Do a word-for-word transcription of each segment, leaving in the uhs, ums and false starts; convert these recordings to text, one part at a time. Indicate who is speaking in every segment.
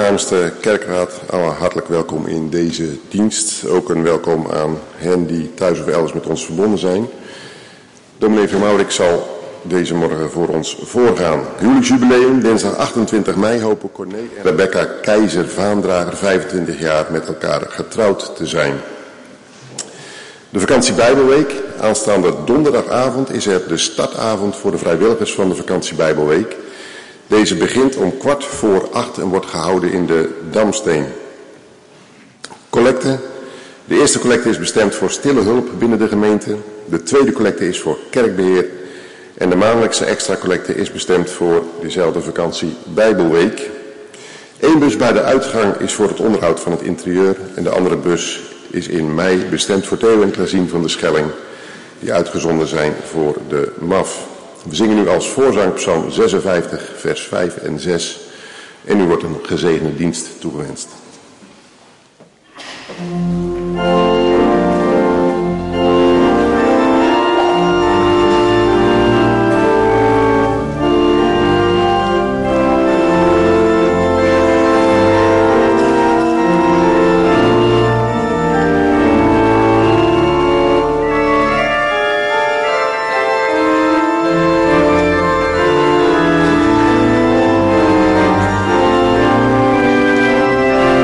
Speaker 1: namens de kerkraad alle hartelijk welkom in deze dienst. Ook een welkom aan hen die thuis of elders met ons verbonden zijn. Dominee Van Maurik zal deze morgen voor ons voorgaan. Huwelijksjubileum, dinsdag achtentwintig mei, hopen Corné en Rebecca Keizer-Vaandrager vijfentwintig jaar met elkaar getrouwd te zijn. De vakantie Bijbelweek. Aanstaande donderdagavond is er de startavond voor de vrijwilligers van de vakantie Bijbelweek. Deze begint om kwart voor acht en wordt gehouden in de Damsteen. Collecte. De eerste collecte is bestemd voor stille hulp binnen de gemeente. De tweede collecte is voor kerkbeheer. En de maandelijkse extra collecte is bestemd voor dezelfde vakantie Bijbelweek. Eén bus bij de uitgang is voor het onderhoud van het interieur. En de andere bus is in mei bestemd voor Theo en Klazien van de Schelling, die uitgezonden zijn voor de M A F. We zingen nu als voorzang Psalm zesenvijftig, vers vijf en zes. En u wordt een gezegende dienst toegewenst.
Speaker 2: Thank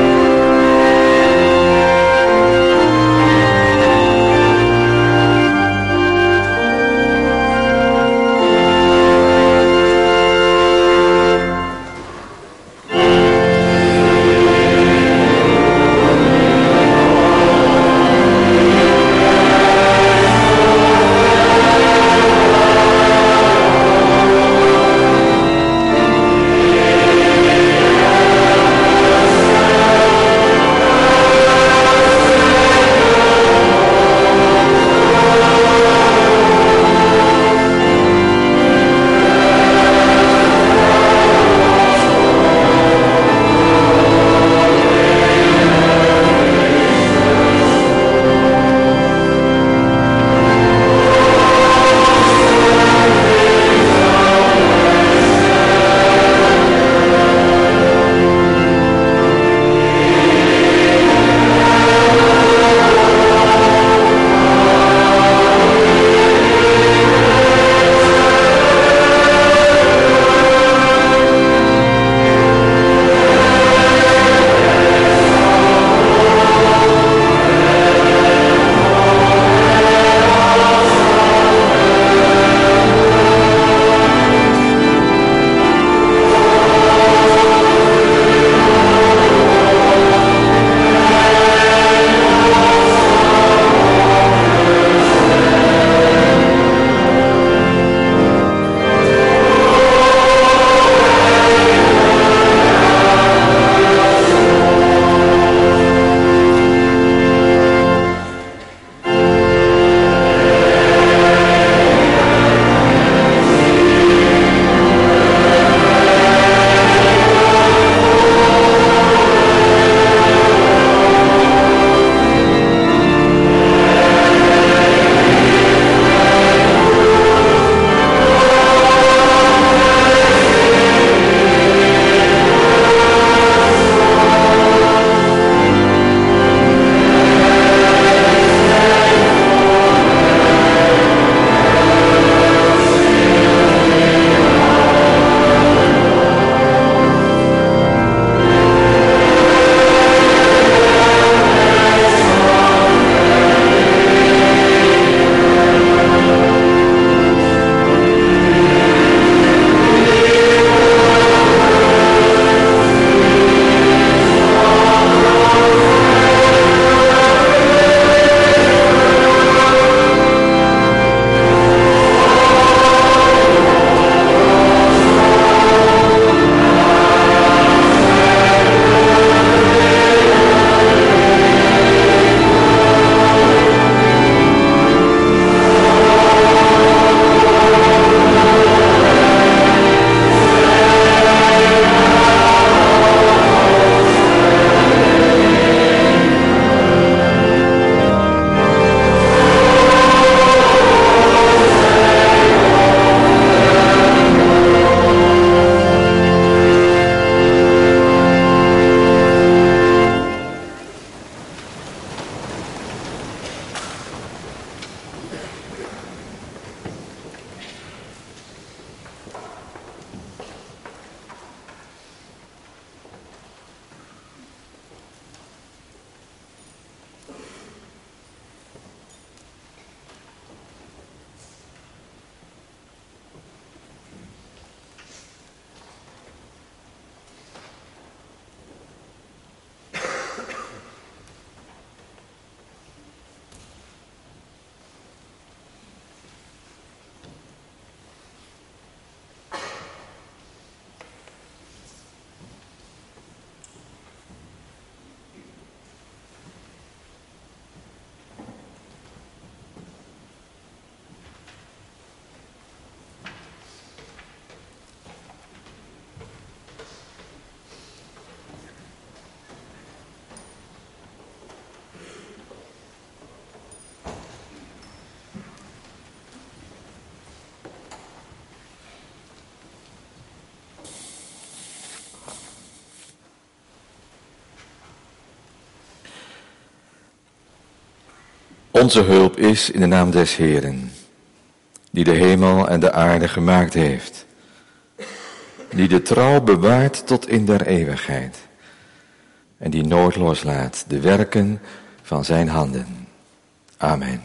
Speaker 2: Onze hulp is in de naam des Heeren, die de hemel en de aarde gemaakt heeft, die de trouw bewaart tot in der eeuwigheid en die nooit loslaat de werken van zijn handen. Amen.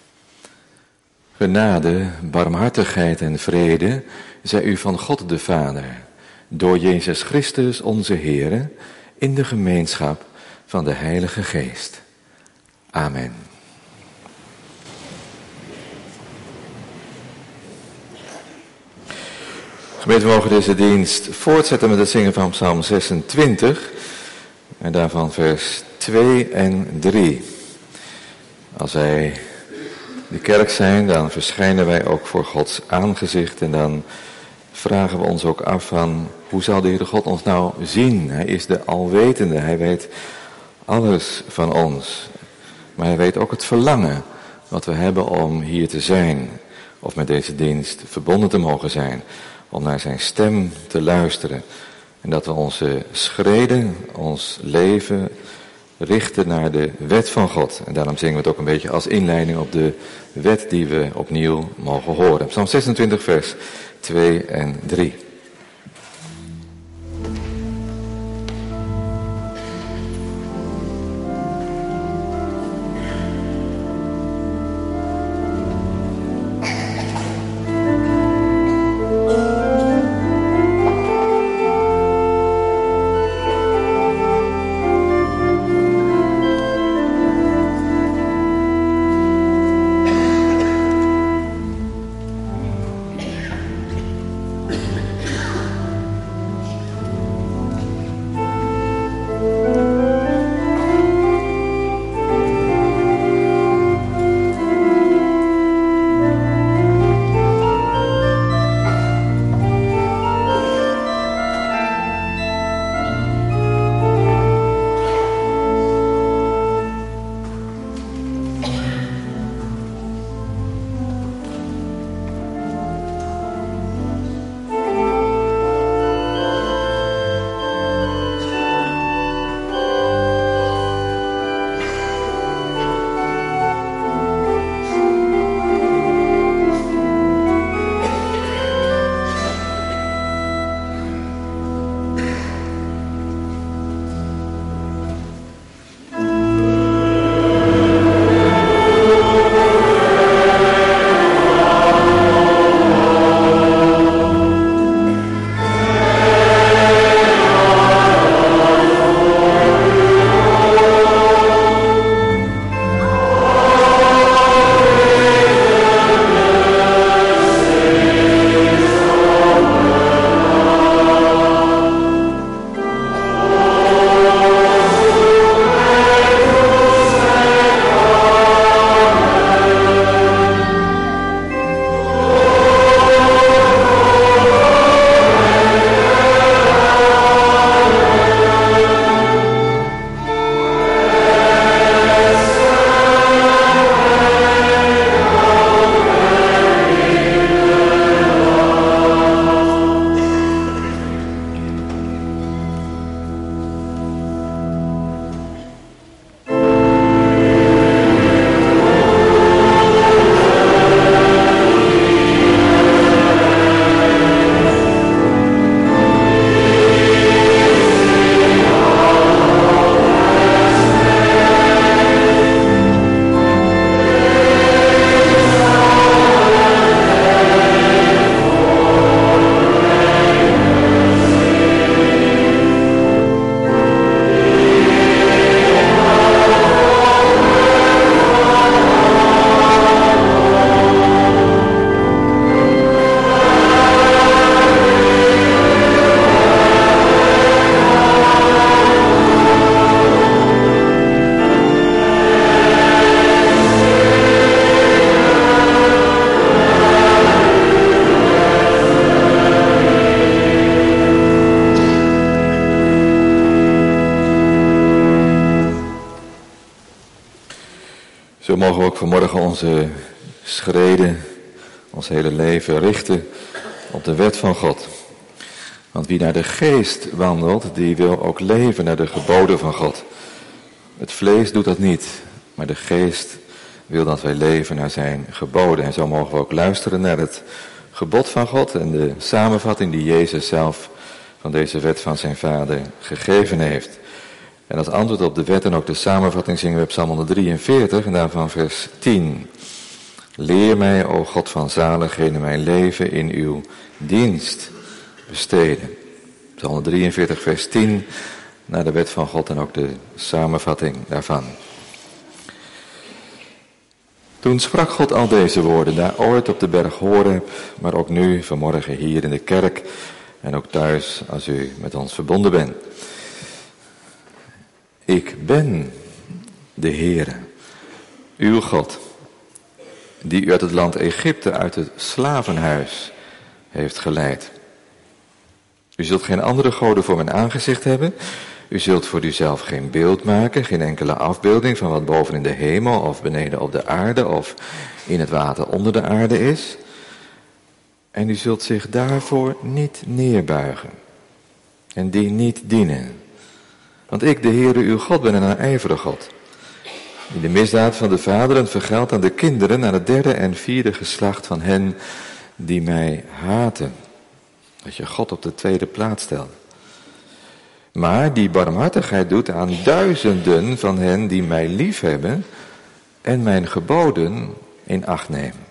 Speaker 2: Genade, barmhartigheid en vrede zij u van God de Vader, door Jezus Christus onze Heere, in de gemeenschap van de Heilige Geest. Amen. Gemeente, we mogen deze dienst voortzetten met het zingen van Psalm zesentwintig en daarvan vers twee en drie. Als wij de kerk zijn, dan verschijnen wij ook voor Gods aangezicht en dan vragen we ons ook af van, hoe zal de Heere God ons nou zien? Hij is de alwetende, hij weet alles van ons. Maar hij weet ook het verlangen wat we hebben om hier te zijn, of met deze dienst verbonden te mogen zijn, om naar zijn stem te luisteren. En dat we onze schreden, ons leven richten naar de wet van God. En daarom zingen we het ook een beetje als inleiding op de wet die we opnieuw mogen horen. Psalm zesentwintig vers twee en drie. Zo mogen we ook vanmorgen onze schreden, ons hele leven richten op de wet van God. Want wie naar de geest wandelt, die wil ook leven naar de geboden van God. Het vlees doet dat niet, maar de geest wil dat wij leven naar zijn geboden. En zo mogen we ook luisteren naar het gebod van God en de samenvatting die Jezus zelf van deze wet van zijn Vader gegeven heeft. En als antwoord op de wet en ook de samenvatting zingen we Psalm honderddrieënveertig en daarvan vers tien. Leer mij, o God van zaligheden, mijn leven in uw dienst besteden. Psalm honderddrieënveertig vers tien, naar de wet van God en ook de samenvatting daarvan. Toen sprak God al deze woorden, daar ooit op de berg Horeb, maar ook nu vanmorgen hier in de kerk en ook thuis als u met ons verbonden bent. Ik ben de Heere, uw God, die u uit het land Egypte, uit het slavenhuis heeft geleid. U zult geen andere goden voor mijn aangezicht hebben. U zult voor uzelf geen beeld maken, geen enkele afbeelding van wat boven in de hemel of beneden op de aarde of in het water onder de aarde is. En u zult zich daarvoor niet neerbuigen en die niet dienen. Want ik, de Heere uw God, ben een naijvere God, die de misdaad van de vaderen vergeldt aan de kinderen, aan het derde en vierde geslacht van hen die mij haten. Dat je God op de tweede plaats stelt. Maar die barmhartigheid doet aan duizenden van hen die mij liefhebben en mijn geboden in acht nemen.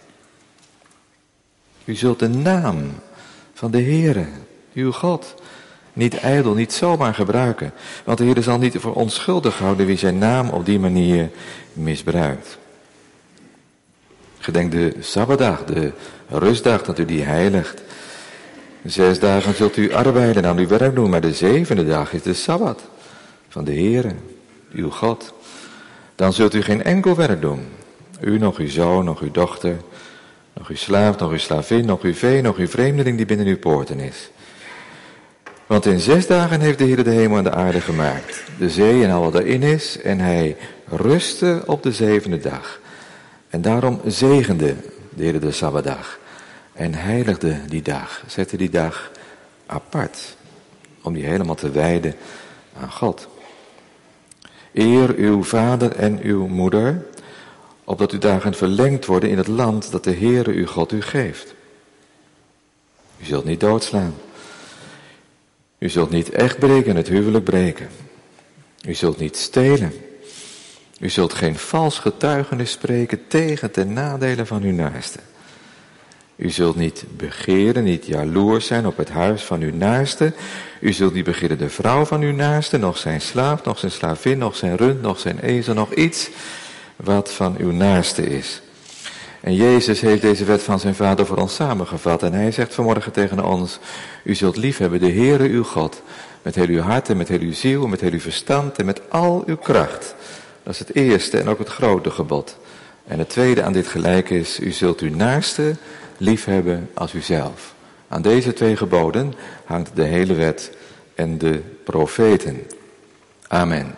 Speaker 2: U zult de naam van de Heere, uw God, niet ijdel, niet zomaar gebruiken. Want de Heere zal niet voor onschuldig houden wie zijn naam op die manier misbruikt. Gedenk de Sabbatdag, de rustdag, dat u die heiligt. Zes dagen zult u arbeiden aan uw werk doen, maar de zevende dag is de Sabbat van de Heere, uw God. Dan zult u geen enkel werk doen. U, nog uw zoon, nog uw dochter, nog uw slaaf, nog uw slavin, nog uw vee, nog uw vreemdeling die binnen uw poorten is. Want in zes dagen heeft de Heer de hemel en de aarde gemaakt, de zee en al wat erin is, en hij rustte op de zevende dag. En daarom zegende de Heer de Sabbatdag en heiligde die dag, zette die dag apart, om die helemaal te wijden aan God. Eer uw vader en uw moeder, opdat uw dagen verlengd worden in het land dat de Heere uw God u geeft. U zult niet doodslaan. U zult niet echt breken en het huwelijk breken. U zult niet stelen. U zult geen vals getuigenis spreken tegen ten nadele van uw naaste. U zult niet begeren, niet jaloers zijn op het huis van uw naaste. U zult niet begeren de vrouw van uw naaste, nog zijn slaaf, nog zijn slavin, nog zijn rund, nog zijn ezel, nog iets wat van uw naaste is. En Jezus heeft deze wet van zijn Vader voor ons samengevat. En hij zegt vanmorgen tegen ons, u zult liefhebben de Heere uw God, met heel uw hart en met heel uw ziel, met heel uw verstand en met al uw kracht. Dat is het eerste en ook het grote gebod. En het tweede aan dit gelijk is, u zult uw naaste liefhebben als uzelf. Aan deze twee geboden hangt de hele wet en de profeten. Amen.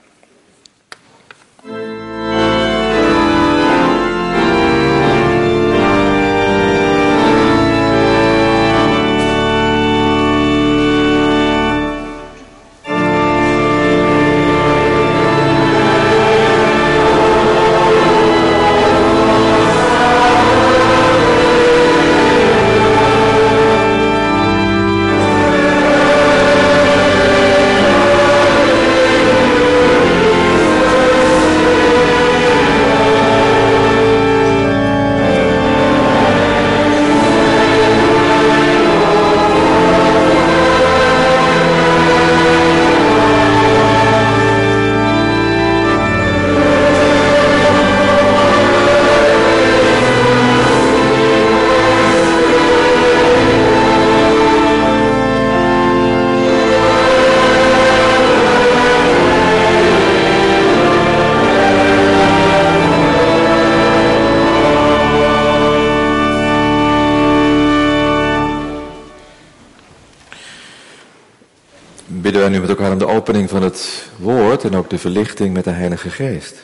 Speaker 2: Bidden wij nu met elkaar om de opening van het woord en ook de verlichting met de Heilige Geest.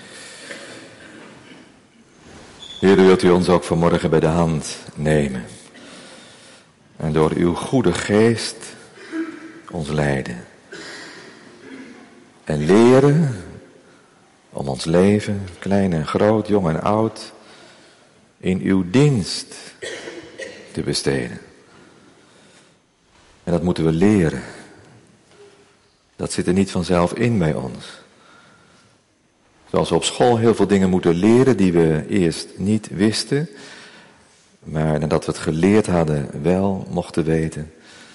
Speaker 2: Heer, wilt u ons ook vanmorgen bij de hand nemen. En door uw goede geest ons leiden. En leren om ons leven, klein en groot, jong en oud, in uw dienst te besteden. En dat moeten we leren. Dat zit er niet vanzelf in bij ons. Zoals we op school heel veel dingen moeten leren die we eerst niet wisten, maar nadat we het geleerd hadden wel mochten weten.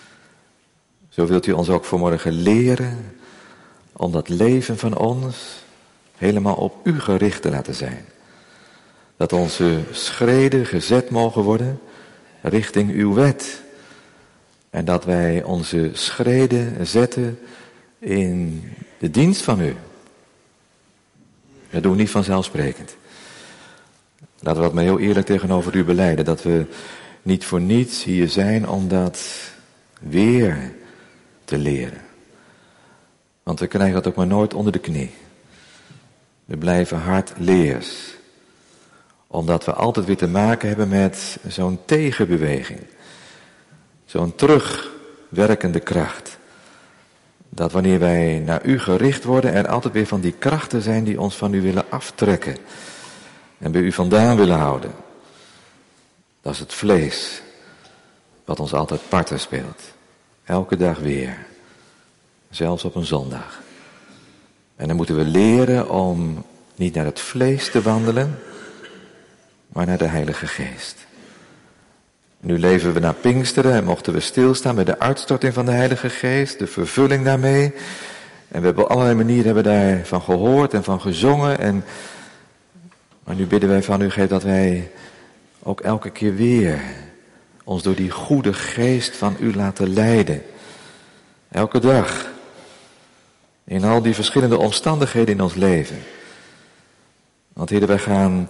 Speaker 2: Zo wilt u ons ook vanmorgen leren om dat leven van ons helemaal op u gericht te laten zijn. Dat onze schreden gezet mogen worden richting uw wet. En dat wij onze schreden zetten in de dienst van u. Dat doen we niet vanzelfsprekend. Laten we dat maar heel eerlijk tegenover u belijden. Dat we niet voor niets hier zijn om dat weer te leren. Want we krijgen dat ook maar nooit onder de knie. We blijven hardleers. Omdat we altijd weer te maken hebben met zo'n tegenbeweging. Zo'n terugwerkende kracht. Dat wanneer wij naar u gericht worden, er altijd weer van die krachten zijn die ons van u willen aftrekken. En bij u vandaan willen houden. Dat is het vlees. Wat ons altijd parten speelt. Elke dag weer. Zelfs op een zondag. En dan moeten we leren om niet naar het vlees te wandelen, maar naar de Heilige Geest. Nu leven we naar Pinksteren en mochten we stilstaan bij de uitstorting van de Heilige Geest, de vervulling daarmee. En we hebben op allerlei manieren hebben daarvan gehoord en van gezongen. En, maar nu bidden wij van u, geef dat wij ook elke keer weer ons door die goede geest van u laten leiden. Elke dag. In al die verschillende omstandigheden in ons leven. Want heren, wij gaan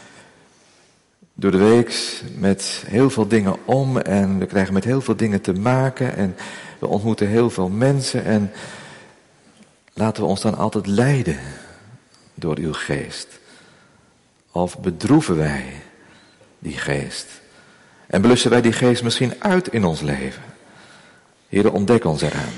Speaker 2: door de week met heel veel dingen om en we krijgen met heel veel dingen te maken en we ontmoeten heel veel mensen en laten we ons dan altijd leiden door uw geest. Of bedroeven wij die geest? En blussen wij die geest misschien uit in ons leven? Heren, ontdek ons eraan.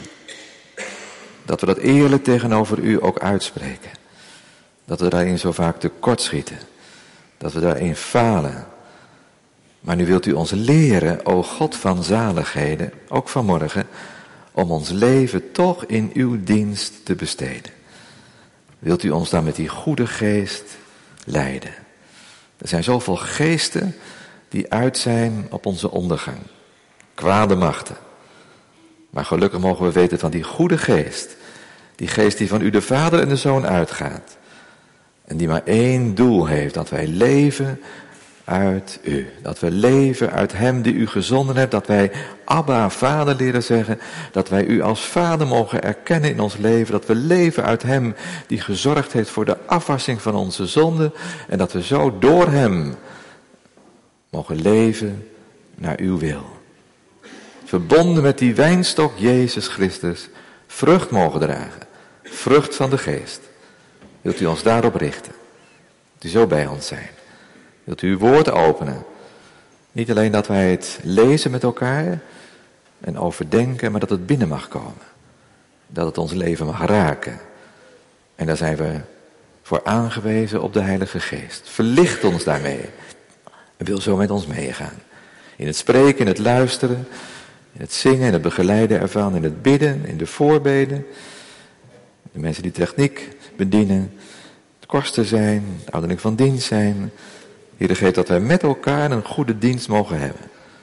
Speaker 2: Dat we dat eerlijk tegenover u ook uitspreken. Dat we daarin zo vaak tekortschieten. Dat we daarin falen. Maar nu wilt u ons leren, o God van zaligheden, ook vanmorgen, om ons leven toch in uw dienst te besteden. Wilt u ons dan met die goede geest leiden? Er zijn zoveel geesten die uit zijn op onze ondergang. Kwade machten. Maar gelukkig mogen we weten van die goede geest. Die geest die van u de Vader en de Zoon uitgaat. En die maar één doel heeft, dat wij leven uit u. Dat we leven uit hem die u gezonden hebt. Dat wij Abba, Vader leren zeggen. Dat wij u als Vader mogen erkennen in ons leven. Dat we leven uit hem die gezorgd heeft voor de afwassing van onze zonden. En dat we zo door hem mogen leven naar uw wil. Verbonden met die wijnstok Jezus Christus. Vrucht mogen dragen. Vrucht van de geest. Wilt u ons daarop richten? Wilt u zo bij ons zijn? Wilt u uw woord openen? Niet alleen dat wij het lezen met elkaar en overdenken, maar dat het binnen mag komen. Dat het ons leven mag raken. En daar zijn we voor aangewezen op de Heilige Geest. Verlicht ons daarmee. En wil zo met ons meegaan. In het spreken, in het luisteren, in het zingen, in het begeleiden ervan, in het bidden, in de voorbeden. De mensen die techniek bedienen, het kosten zijn, de ouderling van dienst zijn. Heer, geeft dat wij met elkaar een goede dienst mogen hebben.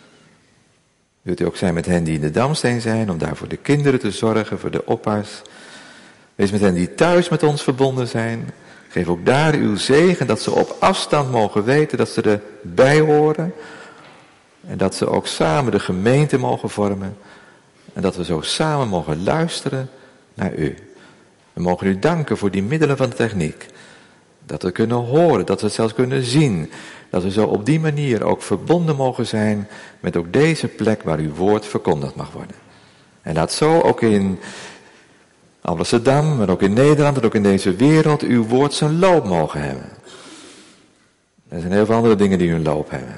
Speaker 2: Wilt u ook zijn met hen die in de Damsteen zijn, om daar voor de kinderen te zorgen, voor de oppas. Wees met hen die thuis met ons verbonden zijn. Geef ook daar uw zegen, dat ze op afstand mogen weten dat ze erbij horen. En dat ze ook samen de gemeente mogen vormen. En dat we zo samen mogen luisteren naar u. We mogen u danken voor die middelen van de techniek. Dat we kunnen horen, dat we het zelfs kunnen zien. Dat we zo op die manier ook verbonden mogen zijn met ook deze plek waar uw woord verkondigd mag worden. En laat zo ook in Amsterdam, maar ook in Nederland en ook in deze wereld uw woord zijn loop mogen hebben. Er zijn heel veel andere dingen die hun loop hebben.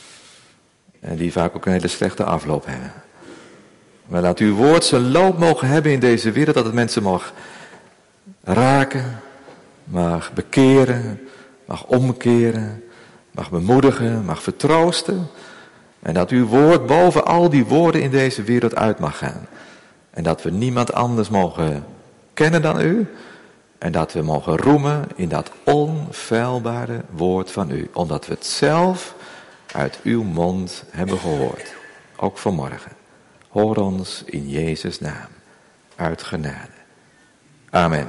Speaker 2: En die vaak ook een hele slechte afloop hebben. Maar laat uw woord zijn loop mogen hebben in deze wereld, dat het mensen mag raken, mag bekeren, mag omkeren, mag bemoedigen, mag vertroosten. En dat uw woord boven al die woorden in deze wereld uit mag gaan. En dat we niemand anders mogen kennen dan u. En dat we mogen roemen in dat onfeilbare woord van u. Omdat we het zelf uit uw mond hebben gehoord. Ook vanmorgen. Hoor ons in Jezus' naam. Uit genade. Amen.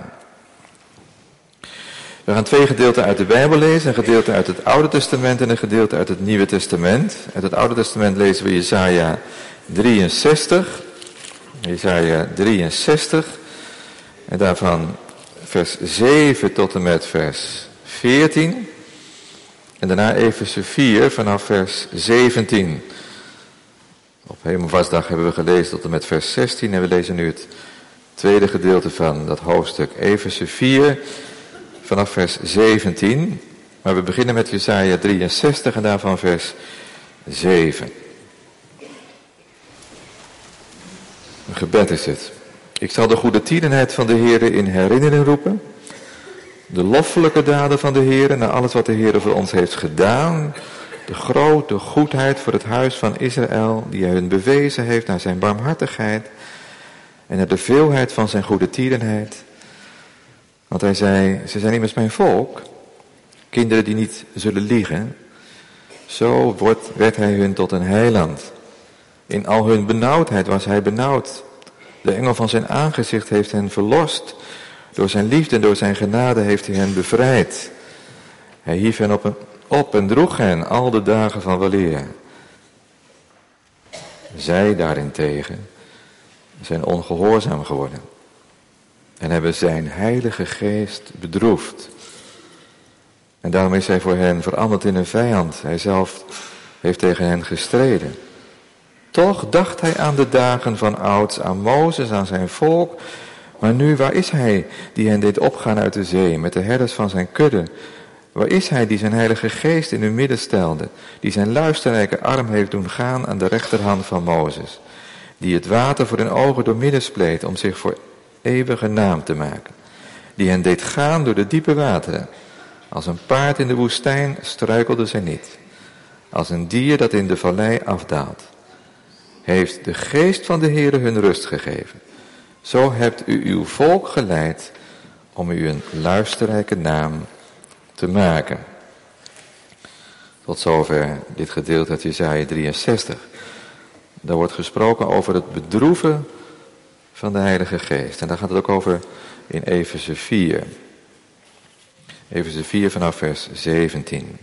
Speaker 2: We gaan twee gedeelten uit de Bijbel lezen. Een gedeelte uit het Oude Testament en een gedeelte uit het Nieuwe Testament. Uit het Oude Testament lezen we Jesaja drieënzestig. Jesaja drieënzestig. En daarvan vers zeven tot en met vers veertien. En daarna Efeze vier vanaf vers zeventien. Op Hemelvaartsdag hebben we gelezen tot en met vers zestien. En we lezen nu het tweede gedeelte van dat hoofdstuk. Efeze vier vanaf vers zeventien. Maar we beginnen met Jesaja drieënzestig en daarvan vers zeven. Een gebed is het. Ik zal de goede tierenheid van de Heere in herinnering roepen. De loffelijke daden van de Heere, naar alles wat de Heere voor ons heeft gedaan. De grote goedheid voor het huis van Israël, die hij hun bewezen heeft naar zijn barmhartigheid. En naar de veelheid van zijn goede tierenheid. Want hij zei, ze zijn immers mijn volk. Kinderen die niet zullen liegen. Zo wordt, werd hij hun tot een heiland. In al hun benauwdheid was hij benauwd. De engel van zijn aangezicht heeft hen verlost. Door zijn liefde en door zijn genade heeft hij hen bevrijd. Hij hief hen op, een, op en droeg hen al de dagen van weleer. Zij daarentegen zijn ongehoorzaam geworden. En hebben zijn heilige geest bedroefd. En daarom is hij voor hen veranderd in een vijand. Hij zelf heeft tegen hen gestreden. Toch dacht hij aan de dagen van ouds, aan Mozes, aan zijn volk. Maar nu, waar is hij die hen deed opgaan uit de zee, met de herders van zijn kudde? Waar is hij die zijn heilige geest in hun midden stelde, die zijn luisterrijke arm heeft doen gaan aan de rechterhand van Mozes, die het water voor hun ogen doormidden spleet om zich voor eeuwige naam te maken, die hen deed gaan door de diepe wateren. Als een paard in de woestijn struikelde zij niet, als een dier dat in de vallei afdaalt. Heeft de geest van de Heere hun rust gegeven. Zo hebt u uw volk geleid om u een luisterrijke naam te maken. Tot zover dit gedeelte uit Jesaja drieënzestig. Daar wordt gesproken over het bedroeven van de Heilige Geest. En daar gaat het ook over in Efeze vier. Efeze vier vanaf vers zeventien.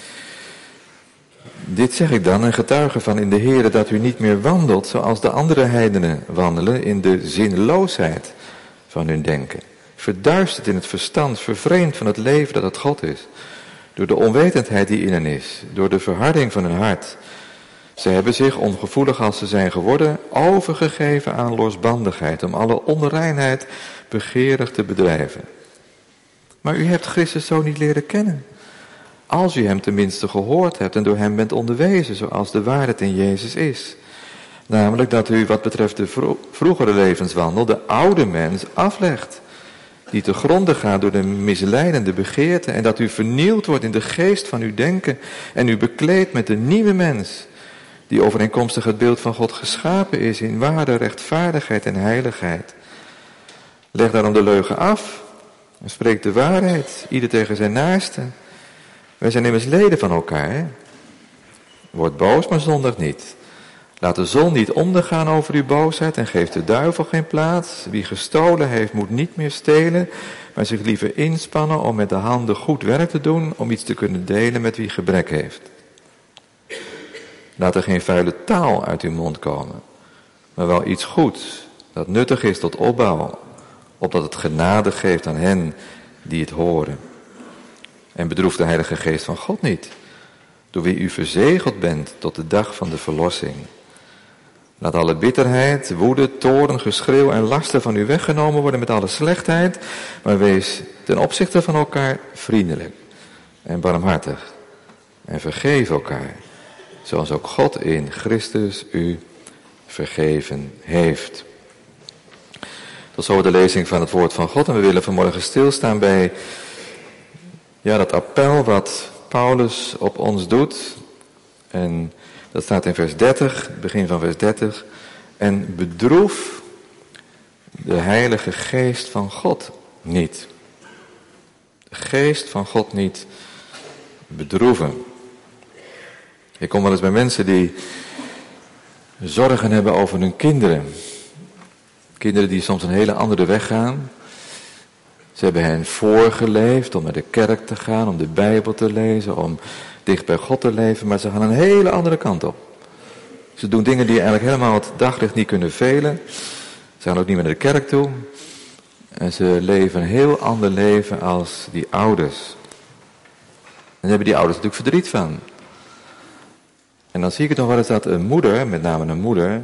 Speaker 2: Dit zeg ik dan, een getuige van in de Heere, dat u niet meer wandelt zoals de andere heidenen wandelen in de zinloosheid van hun denken. Verduisterd in het verstand, vervreemd van het leven dat het God is. Door de onwetendheid die in hen is, door de verharding van hun hart. Ze hebben zich, ongevoelig als ze zijn geworden, overgegeven aan losbandigheid, om alle onreinheid begeerig te bedrijven. Maar u hebt Christus zo niet leren kennen. Als u hem tenminste gehoord hebt en door hem bent onderwezen, zoals de waarheid in Jezus is. Namelijk dat u wat betreft de vro- vroegere levenswandel de oude mens aflegt. Die te gronde gaat door de misleidende begeerte. En dat u vernield wordt in de geest van uw denken. En u bekleedt met de nieuwe mens. Die overeenkomstig het beeld van God geschapen is in ware rechtvaardigheid en heiligheid. Leg daarom de leugen af. En spreek de waarheid. Ieder tegen zijn naaste. Wij zijn immers leden van elkaar. Hè? Word boos, maar zondig niet. Laat de zon niet ondergaan over uw boosheid en geef de duivel geen plaats. Wie gestolen heeft, moet niet meer stelen, maar zich liever inspannen om met de handen goed werk te doen, om iets te kunnen delen met wie gebrek heeft. Laat er geen vuile taal uit uw mond komen, maar wel iets goeds, dat nuttig is tot opbouw, opdat het genade geeft aan hen die het horen. En bedroef de Heilige Geest van God niet, door wie u verzegeld bent tot de dag van de verlossing. Laat alle bitterheid, woede, toorn, geschreeuw en lasten van u weggenomen worden met alle slechtheid, maar wees ten opzichte van elkaar vriendelijk en barmhartig. En vergeef elkaar, zoals ook God in Christus u vergeven heeft. Tot zo de lezing van het woord van God. En we willen vanmorgen stilstaan bij Ja, dat appel wat Paulus op ons doet, en dat staat in vers dertig, begin van vers dertig. En bedroef de Heilige Geest van God niet. De Geest van God niet bedroeven. Ik kom wel eens bij mensen die zorgen hebben over hun kinderen. Kinderen die soms een hele andere weg gaan. Ze hebben hen voorgeleefd om naar de kerk te gaan, om de Bijbel te lezen, om dicht bij God te leven, maar ze gaan een hele andere kant op. Ze doen dingen die eigenlijk helemaal het daglicht niet kunnen velen. Ze gaan ook niet meer naar de kerk toe. En ze leven een heel ander leven als die ouders. En daar hebben die ouders natuurlijk verdriet van. En dan zie ik het nog wel eens dat een moeder, met name een moeder,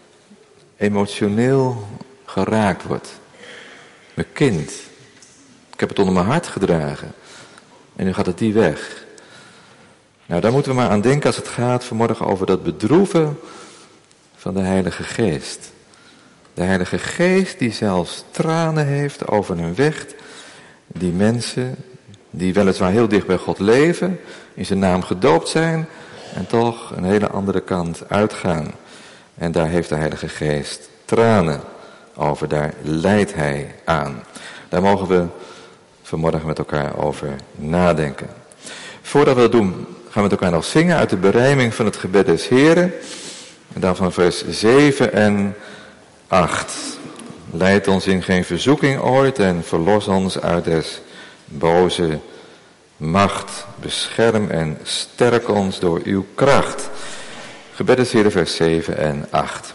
Speaker 2: emotioneel geraakt wordt. Mijn kind. Ik heb het onder mijn hart gedragen. En nu gaat het die weg. Nou, daar moeten we maar aan denken als het gaat vanmorgen over dat bedroeven van de Heilige Geest. De Heilige Geest die zelfs tranen heeft over een weg die mensen, die weliswaar heel dicht bij God leven, in zijn naam gedoopt zijn en toch een hele andere kant uitgaan. En daar heeft de Heilige Geest tranen over, daar lijdt hij aan. Daar mogen we vanmorgen met elkaar over nadenken. Voordat we dat doen, gaan we met elkaar nog zingen uit de berijming van het gebed des Heren. En dan van vers zeven en acht. Leid ons in geen verzoeking ooit en verlos ons uit des boze macht. Bescherm en sterk ons door uw kracht. Gebed des Heren, vers zeven en acht.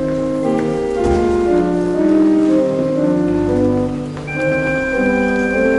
Speaker 3: Thank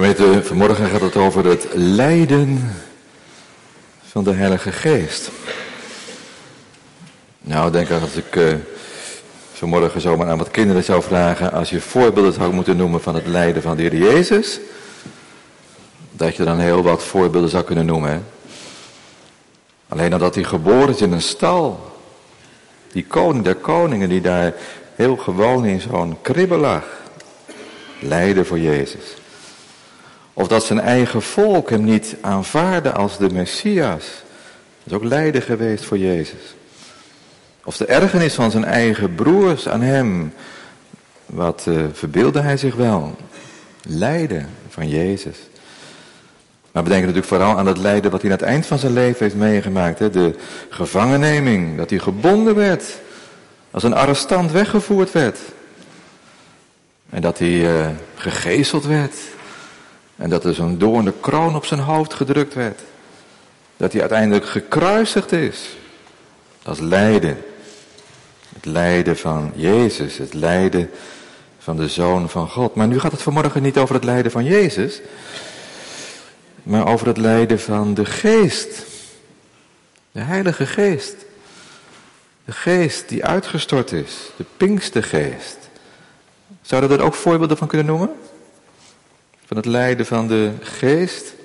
Speaker 2: Gemeente, vanmorgen gaat het over het lijden van de Heilige Geest. Nou, ik denk als ik uh, vanmorgen zomaar aan wat kinderen zou vragen, als je voorbeelden zou moeten noemen van het lijden van de Heer Jezus, dat je dan heel wat voorbeelden zou kunnen noemen. Hè? Alleen nadat hij geboren is in een stal, die koning der koningen die daar heel gewoon in zo'n kribbe lag, lijden voor Jezus. Of dat zijn eigen volk hem niet aanvaarde als de Messias. Dat is ook lijden geweest voor Jezus. Of de ergernis van zijn eigen broers aan hem. Wat uh, verbeeldde hij zich wel. Lijden van Jezus. Maar we denken natuurlijk vooral aan het lijden wat hij aan het eind van zijn leven heeft meegemaakt. Hè? De gevangenneming, dat hij gebonden werd. Als een arrestant weggevoerd werd. En dat hij uh, gegezeld werd. En dat er zo'n doornde kroon op zijn hoofd gedrukt werd. Dat hij uiteindelijk gekruisigd is. Dat is lijden. Het lijden van Jezus. Het lijden van de Zoon van God. Maar nu gaat het vanmorgen niet over het lijden van Jezus. Maar over het lijden van de Geest. De Heilige Geest. De Geest die uitgestort is. De Pinkstergeest. Zouden we er ook voorbeelden van kunnen noemen? Van het lijden van de Geest.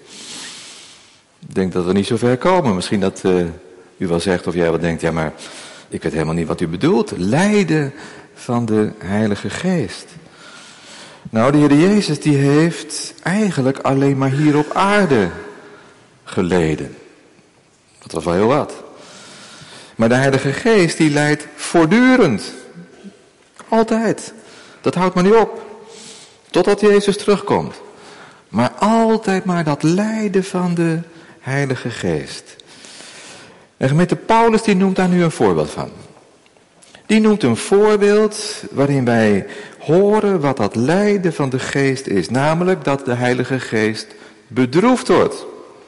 Speaker 2: Ik denk dat we niet zo ver komen. Misschien dat uh, u wel zegt of jij wel denkt, ja maar ik weet helemaal niet wat u bedoelt. Lijden van de Heilige Geest. Nou, de Heer Jezus die heeft eigenlijk alleen maar hier op aarde geleden. Dat was wel heel wat. Maar de Heilige Geest die lijdt voortdurend. Altijd. Dat houdt maar niet op. Totdat Jezus terugkomt. Maar altijd maar dat lijden van de Heilige Geest. En gemeente Paulus die noemt daar nu een voorbeeld van. Die noemt een voorbeeld waarin wij horen wat dat lijden van de Geest is. Namelijk dat de Heilige Geest bedroefd wordt.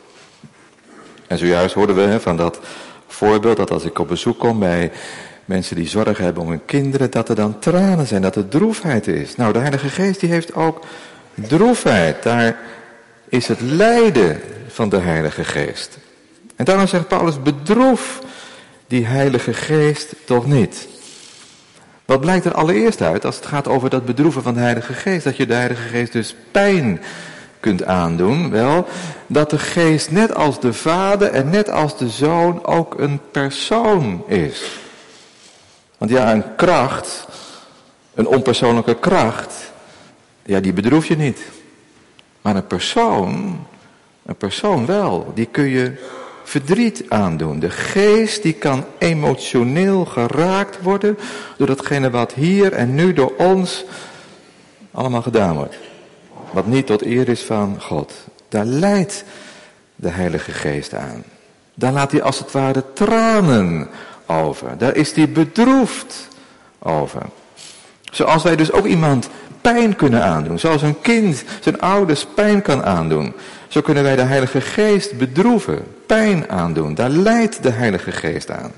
Speaker 2: En zojuist hoorden we van dat voorbeeld dat als ik op bezoek kom bij mensen die zorg hebben om hun kinderen, dat er dan tranen zijn, dat er droefheid is. Nou, de Heilige Geest die heeft ook droefheid. Daar is het lijden van de Heilige Geest. En daarom zegt Paulus, bedroef die Heilige Geest toch niet. Wat blijkt er allereerst uit als het gaat over dat bedroeven van de Heilige Geest? Dat je de Heilige Geest dus pijn kunt aandoen. Wel, dat de Geest net als de Vader en net als de Zoon ook een persoon is. Want ja, een kracht, een onpersoonlijke kracht, ja, die bedroef je niet. Maar een persoon, een persoon wel, die kun je verdriet aandoen. De Geest die kan emotioneel geraakt worden door datgene wat hier en nu door ons allemaal gedaan wordt. Wat niet tot eer is van God. Daar lijdt de Heilige Geest aan. Daar laat hij als het ware tranen over. Daar is hij bedroefd over. Zoals wij dus ook iemand pijn kunnen aandoen. Zoals een kind zijn ouders pijn kan aandoen. Zo kunnen wij de Heilige Geest bedroeven. Pijn aandoen. Daar lijdt de Heilige Geest aan.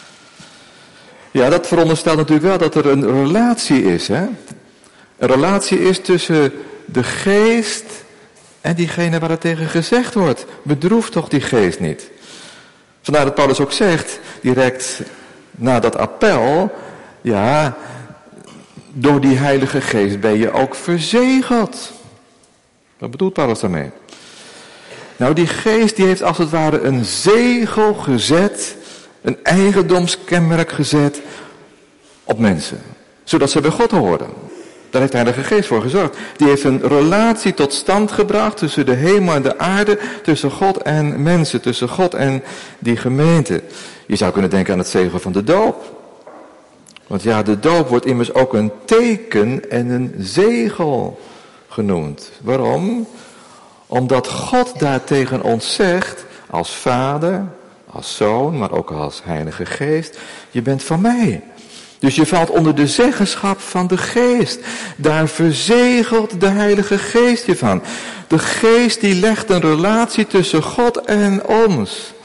Speaker 2: Ja, dat veronderstelt natuurlijk wel dat er een relatie is. Hè? Een relatie is tussen de Geest en diegene waar het tegen gezegd wordt. Bedroef toch die Geest niet. Vandaar dat Paulus ook zegt, direct na dat appel, ja, door die Heilige Geest ben je ook verzegeld. Wat bedoelt Paulus daarmee? Nou, die Geest die heeft als het ware een zegel gezet, een eigendomskenmerk gezet op mensen. Zodat ze bij God horen. Daar heeft de Heilige Geest voor gezorgd. Die heeft een relatie tot stand gebracht tussen de hemel en de aarde, tussen God en mensen, tussen God en die gemeente. Je zou kunnen denken aan het zegel van de doop. Want ja, de doop wordt immers ook een teken en een zegel genoemd. Waarom? Omdat God daar tegen ons zegt, als Vader, als Zoon, maar ook als Heilige Geest, je bent van mij. Dus je valt onder de zeggenschap van de Geest. Daar verzegelt de Heilige Geest je van. De Geest die legt een relatie tussen God en ons.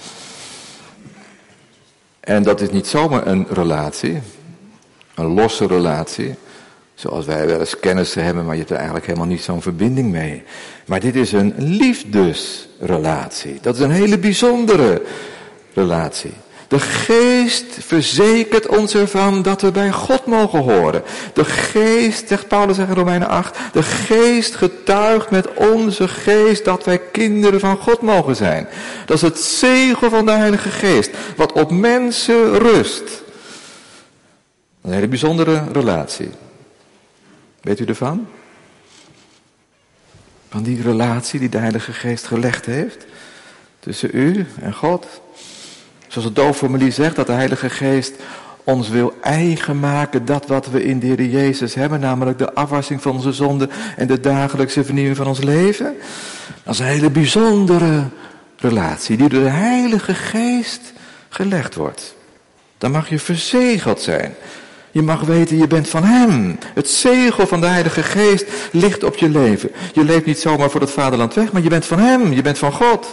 Speaker 2: En dat is niet zomaar een relatie, een losse relatie. Zoals wij wel eens kennissen hebben, maar je hebt er eigenlijk helemaal niet zo'n verbinding mee. Maar dit is een liefdesrelatie. Dat is een hele bijzondere relatie. De geest verzekert ons ervan dat we bij God mogen horen. De geest, zegt Paulus in Romeinen acht, de geest getuigt met onze geest dat wij kinderen van God mogen zijn. Dat is het zegel van de Heilige Geest, wat op mensen rust. Een hele bijzondere relatie. Weet u ervan? Van die relatie die de Heilige Geest gelegd heeft tussen u en God. Zoals het doopformulier zegt, dat de Heilige Geest ons wil eigen maken dat wat we in de Heer Jezus hebben, namelijk de afwassing van onze zonden en de dagelijkse vernieuwing van ons leven. Dat is een hele bijzondere relatie die door de Heilige Geest gelegd wordt. Dan mag je verzegeld zijn. Je mag weten, je bent van Hem. Het zegel van de Heilige Geest ligt op je leven. Je leeft niet zomaar voor het vaderland weg, maar je bent van Hem. Je bent van God.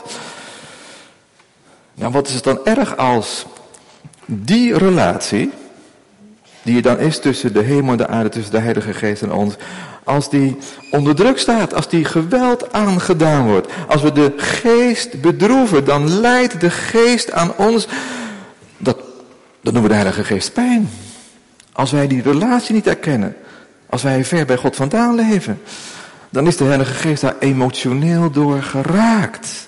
Speaker 2: Nou, wat is het dan erg als die relatie, die er dan is tussen de hemel en de aarde, tussen de Heilige Geest en ons, als die onder druk staat, als die geweld aangedaan wordt, als we de Geest bedroeven, dan leidt de Geest aan ons, dat, dat noemen we de Heilige Geest pijn. Als wij die relatie niet erkennen, als wij ver bij God vandaan leven, dan is de Heilige Geest daar emotioneel door geraakt.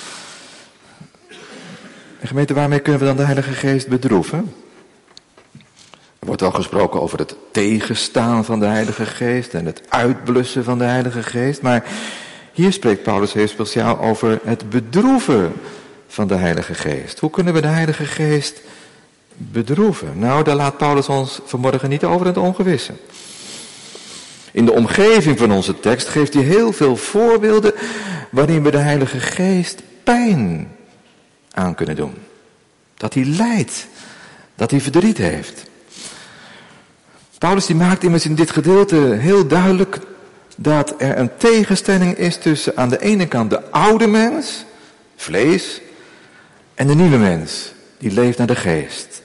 Speaker 2: En gemeente, waarmee kunnen we dan de Heilige Geest bedroeven? Er wordt al gesproken over het tegenstaan van de Heilige Geest en het uitblussen van de Heilige Geest. Maar hier spreekt Paulus heel speciaal over het bedroeven van de Heilige Geest. Hoe kunnen we de Heilige Geest bedroeven? Nou, daar laat Paulus ons vanmorgen niet over in het ongewisse. In de omgeving van onze tekst geeft hij heel veel voorbeelden waarin we de Heilige Geest pijn aan kunnen doen. Dat hij lijdt. Dat hij verdriet heeft. Paulus die maakt immers in dit gedeelte heel duidelijk dat er een tegenstelling is tussen aan de ene kant de oude mens, vlees, en de nieuwe mens, die leeft naar de geest.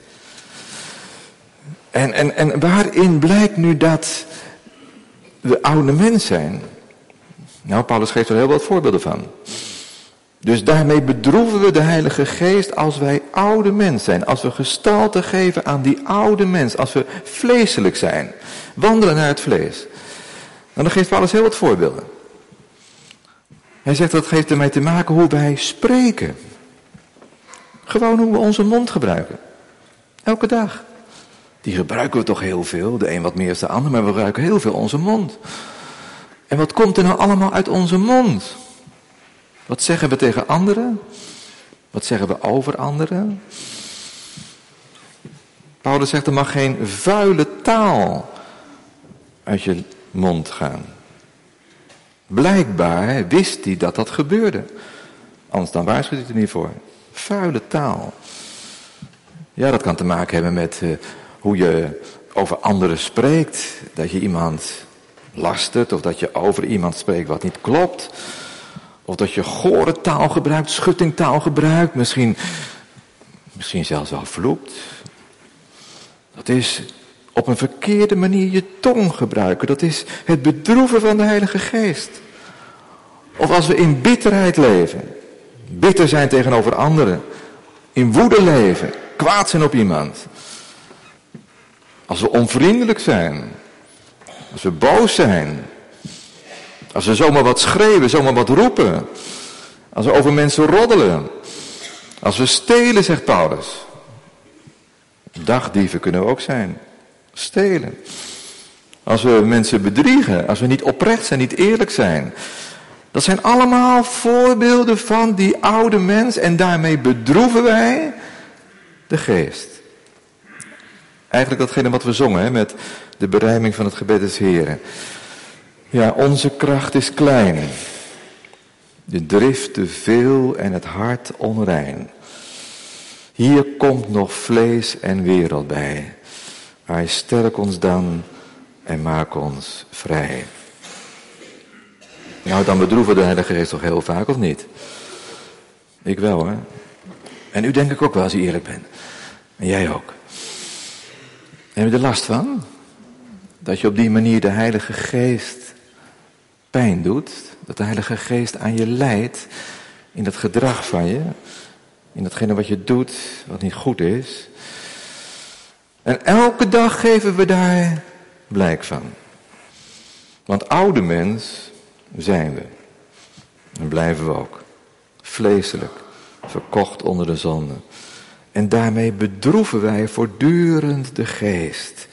Speaker 2: En, en, en waarin blijkt nu dat we oude mens zijn? Nou, Paulus geeft er heel wat voorbeelden van. Dus daarmee bedroeven we de Heilige Geest als wij oude mens zijn. Als we gestalte geven aan die oude mens. Als we vleeselijk zijn. Wandelen naar het vlees. En dan geeft Paulus heel wat voorbeelden. Hij zegt dat geeft ermee te maken hoe wij spreken. Gewoon hoe we onze mond gebruiken. Elke dag. Die gebruiken we toch heel veel. De een wat meer dan de ander. Maar we gebruiken heel veel onze mond. En wat komt er nou allemaal uit onze mond? Wat zeggen we tegen anderen? Wat zeggen we over anderen? Paulus zegt, er mag geen vuile taal uit je mond gaan. Blijkbaar wist hij dat dat gebeurde. Anders dan waarschuwt hij er niet voor. Vuile taal. Ja, dat kan te maken hebben met uh, hoe je over anderen spreekt. Dat je iemand lastert of dat je over iemand spreekt wat niet klopt. Of dat je gore taal gebruikt, schuttingtaal gebruikt, misschien, misschien zelfs wel vloekt. Dat is op een verkeerde manier je tong gebruiken. Dat is het bedroeven van de Heilige Geest. Of als we in bitterheid leven, bitter zijn tegenover anderen, in woede leven, kwaad zijn op iemand. Als we onvriendelijk zijn, als we boos zijn. Als we zomaar wat schreeuwen, zomaar wat roepen. Als we over mensen roddelen. Als we stelen, zegt Paulus. Dagdieven kunnen we ook zijn. Stelen. Als we mensen bedriegen. Als we niet oprecht zijn, niet eerlijk zijn. Dat zijn allemaal voorbeelden van die oude mens. En daarmee bedroeven wij de geest. Eigenlijk datgene wat we zongen, hè, met de berijming van het gebed des Heren. Ja, onze kracht is klein. De drift te veel en het hart onrein. Hier komt nog vlees en wereld bij. Hij sterk ons dan en maak ons vrij. Nou, dan bedroeven de Heilige Geest toch heel vaak, of niet? Ik wel, hè? En u denk ik ook wel, als u eerlijk bent. En jij ook. Heb je er last van? dat je op die manier de Heilige Geest pijn doet. Dat de Heilige Geest aan je leidt in dat gedrag van je. In datgene wat je doet, wat niet goed is. En elke dag geven we daar blijk van. Want oude mens zijn we. En blijven we ook. Vleeselijk. Verkocht onder de zonde. En daarmee bedroeven wij voortdurend de geest.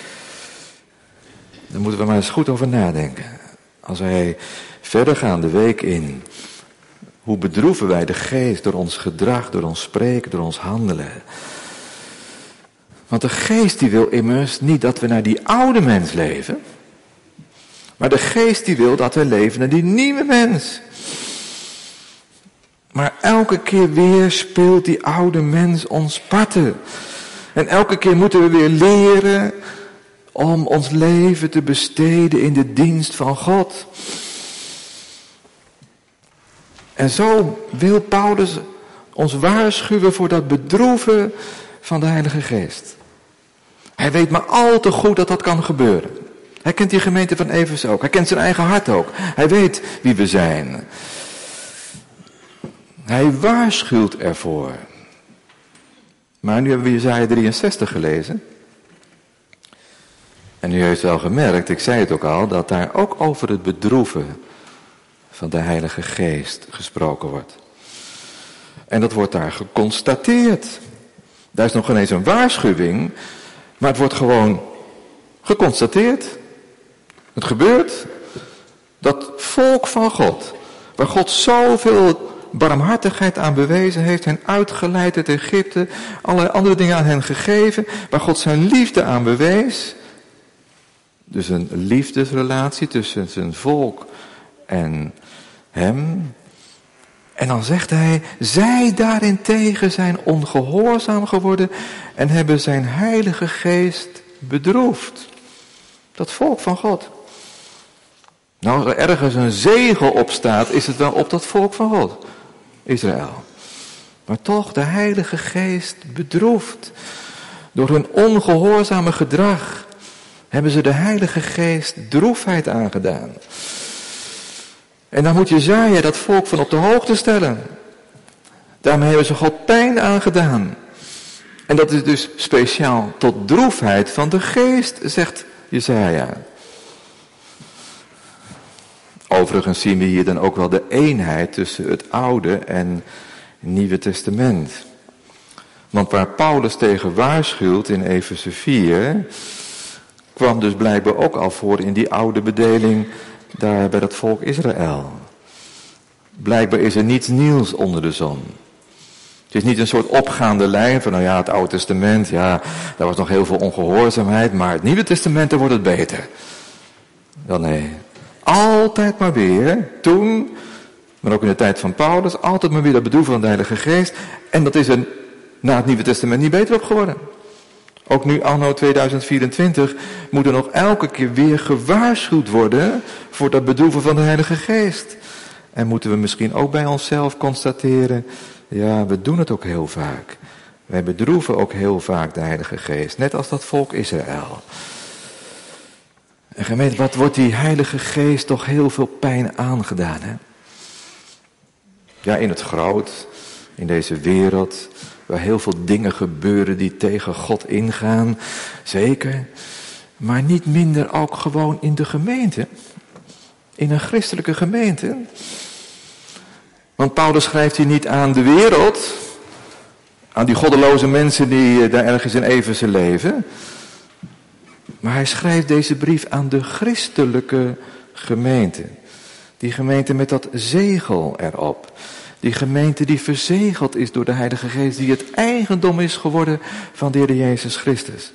Speaker 2: Daar moeten we maar eens goed over nadenken. Als wij verder gaan de week in. Hoe bedroeven wij de geest door ons gedrag, door ons spreken, door ons handelen. Want de geest die wil immers niet dat we naar die oude mens leven. Maar de geest die wil dat we leven naar die nieuwe mens. Maar elke keer weer speelt die oude mens ons parten. En elke keer moeten we weer leren om ons leven te besteden in de dienst van God. En zo wil Paulus ons waarschuwen voor dat bedroeven van de Heilige Geest. Hij weet maar al te goed dat dat kan gebeuren. Hij kent die gemeente van Efeze ook. Hij kent zijn eigen hart ook. Hij weet wie we zijn. Hij waarschuwt ervoor. Maar nu hebben we Jesaja drieënzestig gelezen. En u heeft wel gemerkt, ik zei het ook al, dat daar ook over het bedroeven van de Heilige Geest gesproken wordt. En dat wordt daar geconstateerd. Daar is nog geen eens een waarschuwing, maar het wordt gewoon geconstateerd. Het gebeurt. Dat volk van God, waar God zoveel barmhartigheid aan bewezen heeft, hen uitgeleid uit Egypte, allerlei andere dingen aan hen gegeven, waar God zijn liefde aan bewees. Dus een liefdesrelatie tussen zijn volk en hem. En dan zegt hij, zij daarentegen zijn ongehoorzaam geworden en hebben zijn Heilige Geest bedroefd. Dat volk van God. Nou, als er ergens een zegel op staat, is het wel op dat volk van God, Israël. Maar toch, de Heilige Geest bedroefd. Door hun ongehoorzame gedrag hebben ze de Heilige Geest droefheid aangedaan. En dan moet Jesaja dat volk van op de hoogte stellen. Daarmee hebben ze God pijn aangedaan. En dat is dus speciaal tot droefheid van de geest, zegt Jesaja. Overigens zien we hier dan ook wel de eenheid tussen het Oude en Nieuwe Testament. Want waar Paulus tegen waarschuwt in Efeze vier, kwam dus blijkbaar ook al voor in die oude bedeling daar bij dat volk Israël. Blijkbaar is er niets nieuws onder de zon. Het is niet een soort opgaande lijn van, nou ja, het Oude Testament, ja, daar was nog heel veel ongehoorzaamheid, maar het Nieuwe Testament, daar wordt het beter. Wel nee, altijd maar weer, toen, maar ook in de tijd van Paulus, altijd maar weer dat bedroeven van de Heilige Geest. En dat is er na het Nieuwe Testament niet beter op geworden. Ook nu, anno tweeduizend vierentwintig, moet er nog elke keer weer gewaarschuwd worden voor dat bedroeven van de Heilige Geest. En moeten we misschien ook bij onszelf constateren, ja, we doen het ook heel vaak. Wij bedroeven ook heel vaak de Heilige Geest, net als dat volk Israël. En gemeente, wat wordt die Heilige Geest toch heel veel pijn aangedaan, hè? Ja, in het groot, in deze wereld, waar heel veel dingen gebeuren die tegen God ingaan, zeker. Maar niet minder ook gewoon in de gemeente. In een christelijke gemeente. Want Paulus schrijft hier niet aan de wereld, aan die goddeloze mensen die daar ergens in Efeze leven. Maar hij schrijft deze brief aan de christelijke gemeente. Die gemeente met dat zegel erop. Die gemeente die verzegeld is door de Heilige Geest, die het eigendom is geworden van de Heer Jezus Christus.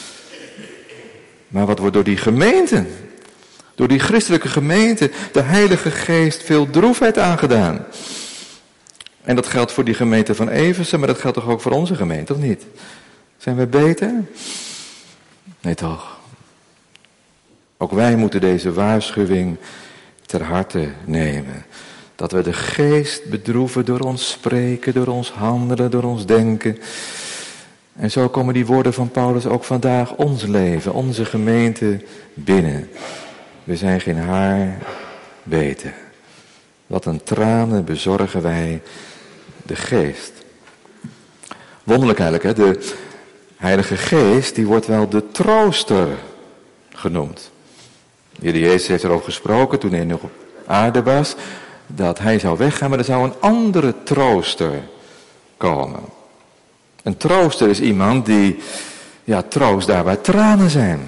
Speaker 2: Maar wat wordt door die gemeente, door die christelijke gemeente, de Heilige Geest veel droefheid aangedaan? En dat geldt voor die gemeente van Efeze, maar dat geldt toch ook voor onze gemeente, of niet? Zijn we beter? Nee toch. Ook wij moeten deze waarschuwing ter harte nemen. Dat we de geest bedroeven door ons spreken, door ons handelen, door ons denken. En zo komen die woorden van Paulus ook vandaag ons leven, onze gemeente binnen. We zijn geen haar beter. Wat een tranen bezorgen wij de geest. Wonderlijk eigenlijk, hè? De Heilige Geest, die wordt wel de trooster genoemd. De Heer Jezus heeft erover gesproken toen hij nog op aarde was, dat hij zou weggaan, maar er zou een andere trooster komen. Een trooster is iemand die, ja, troost daar waar tranen zijn.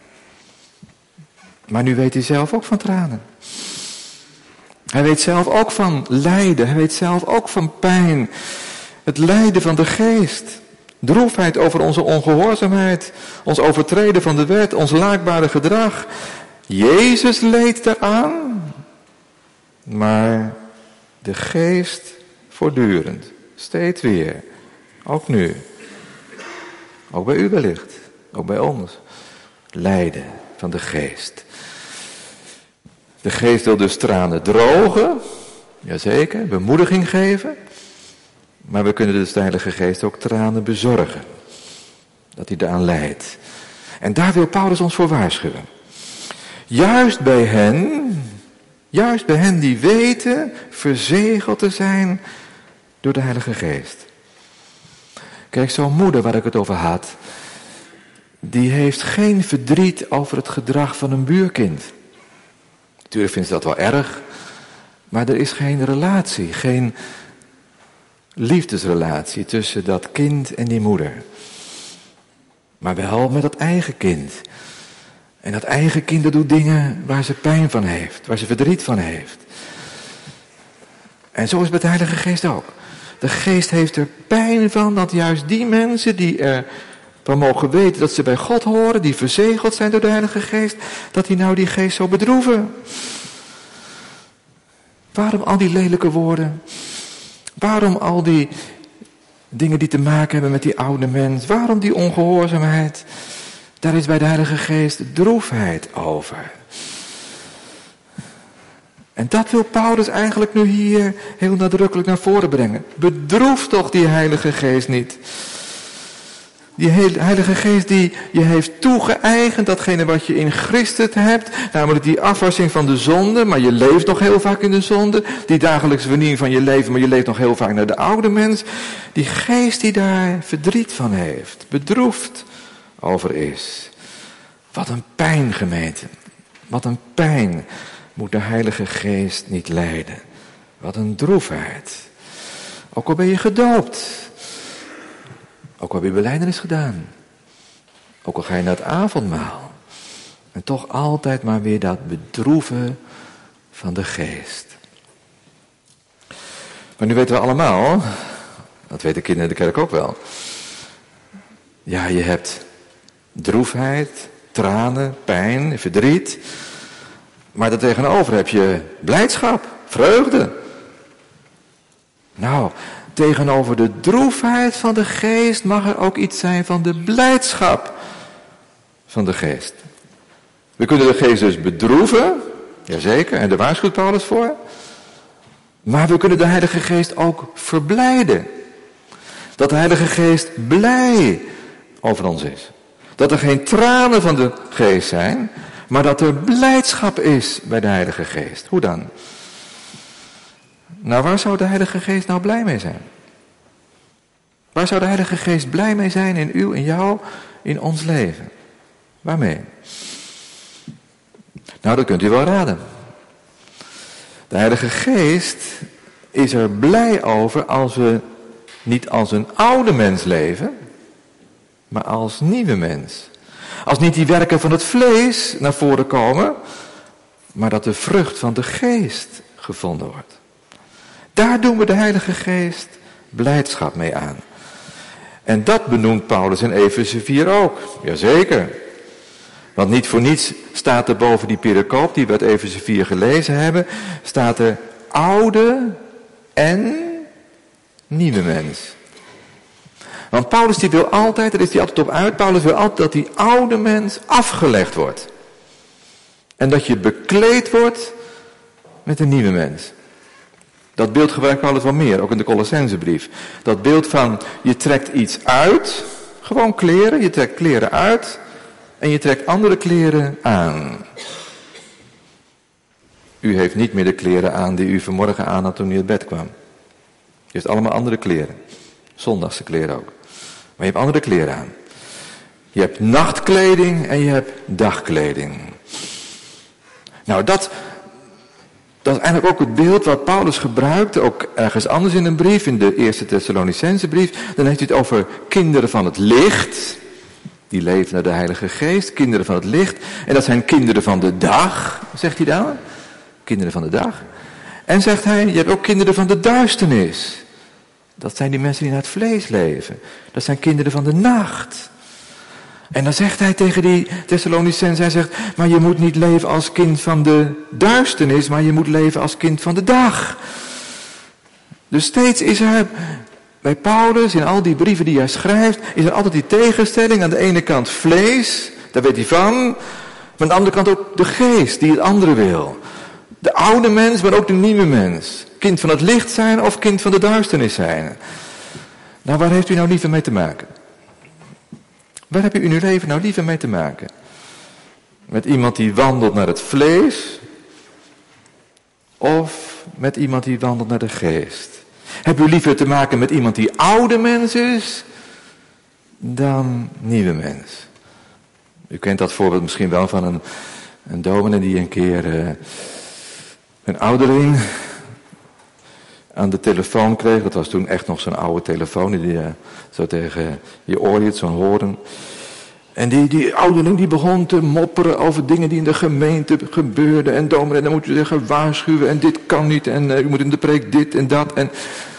Speaker 2: Maar nu weet hij zelf ook van tranen. Hij weet zelf ook van lijden, hij weet zelf ook van pijn. Het lijden van de geest. Droefheid over onze ongehoorzaamheid, ons overtreden van de wet, ons laakbare gedrag. Jezus leed daaraan, maar de geest voortdurend, steeds weer, ook nu, ook bij u wellicht, ook bij ons, lijden van de geest. De geest wil dus tranen drogen, jazeker, bemoediging geven, maar we kunnen dus de Heilige Geest ook tranen bezorgen, dat hij daaraan leidt. En daar wil Paulus ons voor waarschuwen. Juist bij hen, juist bij hen die weten verzegeld te zijn door de Heilige Geest. Kijk, zo'n moeder waar ik het over had, die heeft geen verdriet over het gedrag van een buurkind. Natuurlijk vindt ze dat wel erg, maar er is geen relatie, geen liefdesrelatie tussen dat kind en die moeder. Maar wel met dat eigen kind. En dat eigen kind dat doet dingen waar ze pijn van heeft, waar ze verdriet van heeft. En zo is het met de Heilige Geest ook. De Geest heeft er pijn van dat juist die mensen die ervan mogen weten dat ze bij God horen, die verzegeld zijn door de Heilige Geest, dat die nou die Geest zo bedroeven. Waarom al die lelijke woorden? Waarom al die dingen die te maken hebben met die oude mens? Waarom die ongehoorzaamheid? Daar is bij de Heilige Geest droefheid over. En dat wil Paulus eigenlijk nu hier heel nadrukkelijk naar voren brengen. Bedroef toch die Heilige Geest niet. Die Heilige Geest die je heeft toegeëigend, datgene wat je in Christus hebt, namelijk die afwassing van de zonde, maar je leeft nog heel vaak in de zonde, die dagelijkse vernieuwing van je leven, maar je leeft nog heel vaak naar de oude mens. Die Geest die daar verdriet van heeft, bedroefd over is. Wat een pijn, gemeente. Wat een pijn moet de Heilige Geest niet lijden. Wat een droefheid. Ook al ben je gedoopt. Ook al heb je belijdenis gedaan. Ook al ga je naar het avondmaal. En toch altijd maar weer dat bedroeven van de Geest. Maar nu weten we allemaal, dat weten kinderen in de kerk ook wel. Ja, je hebt droefheid, tranen, pijn, verdriet. Maar daartegenover heb je blijdschap, vreugde. Nou, tegenover de droefheid van de Geest mag er ook iets zijn van de blijdschap van de Geest. We kunnen de Geest dus bedroeven, jazeker, en daar waarschuwt Paulus voor. Maar we kunnen de Heilige Geest ook verblijden. Dat de Heilige Geest blij over ons is. Dat er geen tranen van de Geest zijn, maar dat er blijdschap is bij de Heilige Geest. Hoe dan? Nou, waar zou de Heilige Geest nou blij mee zijn? Waar zou de Heilige Geest blij mee zijn in u, in jou, in ons leven? Waarmee? Nou, dat kunt u wel raden. De Heilige Geest is er blij over als we niet als een oude mens leven, maar als nieuwe mens. Als niet die werken van het vlees naar voren komen, maar dat de vrucht van de Geest gevonden wordt. Daar doen we de Heilige Geest blijdschap mee aan. En dat benoemt Paulus in Efeze vier ook. Jazeker. Want niet voor niets staat er boven die pericoop die we uit Efeze vier gelezen hebben, staat er oude en nieuwe mens. Want Paulus die wil altijd, daar is hij altijd op uit, Paulus wil altijd dat die oude mens afgelegd wordt. En dat je bekleed wordt met een nieuwe mens. Dat beeld gebruikt Paulus wel meer, ook in de Colossensebrief. Dat beeld van, je trekt iets uit, Gewoon kleren, je trekt kleren uit en je trekt andere kleren aan. U heeft niet meer de kleren aan die u vanmorgen aan had toen u uit bed kwam. U heeft allemaal andere kleren. Zondagse kleren ook. Maar je hebt andere kleren aan. Je hebt nachtkleding en je hebt dagkleding. Nou, dat, dat is eigenlijk ook het beeld wat Paulus gebruikt, ook ergens anders in een brief, in de eerste Thessalonicense brief. Dan heeft hij het over kinderen van het licht, die leven naar de Heilige Geest, kinderen van het licht. En dat zijn kinderen van de dag, zegt hij dan. Kinderen van de dag. En zegt hij, je hebt ook kinderen van de duisternis. Dat zijn die mensen die naar het vlees leven. Dat zijn kinderen van de nacht. En dan zegt hij tegen die Thessalonicenzen, hij zegt, maar je moet niet leven als kind van de duisternis, maar je moet leven als kind van de dag. Dus steeds is er, bij Paulus, in al die brieven die hij schrijft, is er altijd die tegenstelling. Aan de ene kant vlees, daar weet hij van, maar aan de andere kant ook de geest die het andere wil. De oude mens, maar ook de nieuwe mens. Kind van het licht zijn of kind van de duisternis zijn. Nou, waar heeft u nou liever mee te maken? Waar heb u in uw leven nou liever mee te maken? Met iemand die wandelt naar het vlees? Of met iemand die wandelt naar de geest? Heb u liever te maken met iemand die oude mens is? Dan nieuwe mens? U kent dat voorbeeld misschien wel van een, een dominee die een keer uh, een ouderling aan de telefoon kreeg. Dat was toen echt nog zo'n oude telefoon die uh, zo tegen je oor hield, zo'n horen. En die, die ouderling die begon te mopperen over dingen die in de gemeente gebeurden. En dominee, dan moet u zeggen waarschuwen en dit kan niet. En uh, u moet in de preek dit en dat. En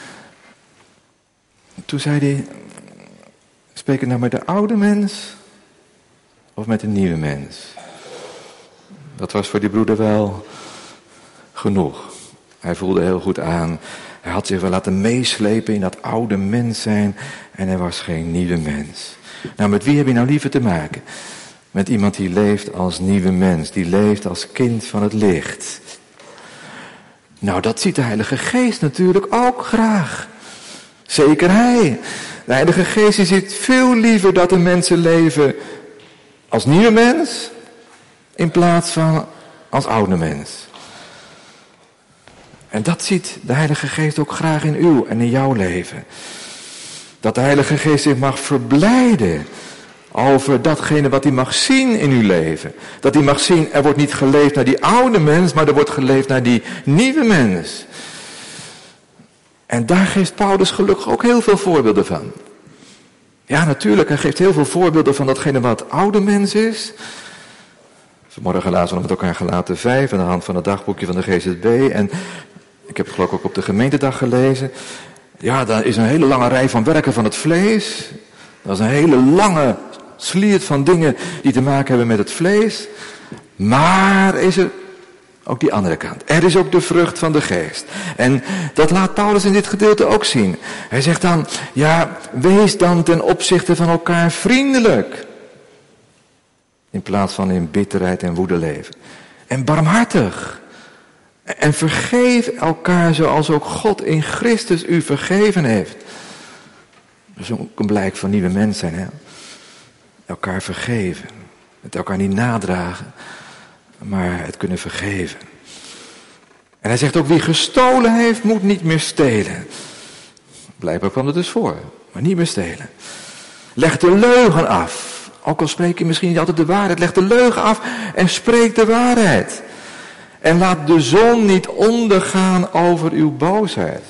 Speaker 2: toen zei hij, spreek ik nou met de oude mens of met de nieuwe mens? Dat was voor die broeder wel genoeg. Hij voelde heel goed aan. Hij had zich wel laten meeslepen in dat oude mens zijn. En hij was geen nieuwe mens. Nou, met wie heb je nou liever te maken? Met iemand die leeft als nieuwe mens. Die leeft als kind van het licht. Nou, dat ziet de Heilige Geest natuurlijk ook graag. Zeker hij. De Heilige Geest die ziet veel liever dat de mensen leven als nieuwe mens. In plaats van als oude mens. En dat ziet de Heilige Geest ook graag in uw en in jouw leven. Dat de Heilige Geest zich mag verblijden over datgene wat hij mag zien in uw leven. Dat hij mag zien, er wordt niet geleefd naar die oude mens, maar er wordt geleefd naar die nieuwe mens. En daar geeft Paulus gelukkig ook heel veel voorbeelden van. Ja, natuurlijk, hij geeft heel veel voorbeelden van datgene wat oude mens is. Vanmorgen lazen we nog met elkaar Galaten vijf aan de hand van het dagboekje van de G Z B. En ik heb het geloof ik ook op de gemeentedag gelezen. Ja, daar is een hele lange rij van werken van het vlees. Dat is een hele lange sliert van dingen die te maken hebben met het vlees. Maar is er ook die andere kant. Er is ook de vrucht van de geest. En dat laat Paulus in dit gedeelte ook zien. Hij zegt dan, ja, wees dan ten opzichte van elkaar vriendelijk. In plaats van in bitterheid en woede leven. En barmhartig. En vergeef elkaar zoals ook God in Christus u vergeven heeft. Dat is ook een blijk van nieuwe mens zijn. Hè? Elkaar vergeven. Het elkaar niet nadragen. Maar het kunnen vergeven. En hij zegt ook, wie gestolen heeft, moet niet meer stelen. Blijkbaar kwam het dus voor. Maar niet meer stelen. Leg de leugen af. Ook al spreek je misschien niet altijd de waarheid. Leg de leugen af en spreek de waarheid. En laat de zon niet ondergaan over uw boosheid.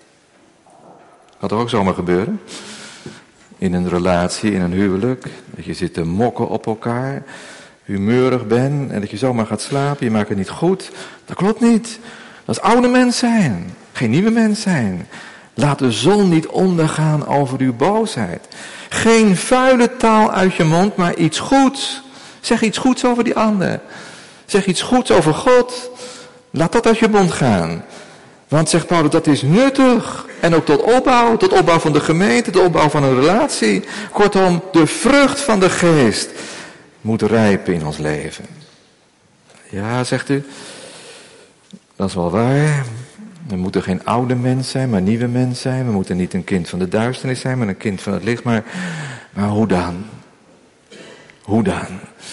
Speaker 2: Kan toch ook zomaar gebeuren? In een relatie, in een huwelijk. Dat je zit te mokken op elkaar. Humeurig bent. En dat je zomaar gaat slapen. Je maakt het niet goed. Dat klopt niet. Dat is oude mens zijn. Geen nieuwe mens zijn. Laat de zon niet ondergaan over uw boosheid. Geen vuile taal uit je mond, maar iets goeds. Zeg iets goeds over die ander. Zeg iets goeds over God. Laat dat uit je mond gaan. Want, zegt Paulus, dat is nuttig. En ook tot opbouw, tot opbouw van de gemeente, tot opbouw van een relatie. Kortom, de vrucht van de geest moet rijpen in ons leven. Ja, zegt u. Dat is wel waar. We moeten geen oude mens zijn, maar nieuwe mens zijn. We moeten niet een kind van de duisternis zijn, maar een kind van het licht. Maar Maar hoe dan? Hoe dan?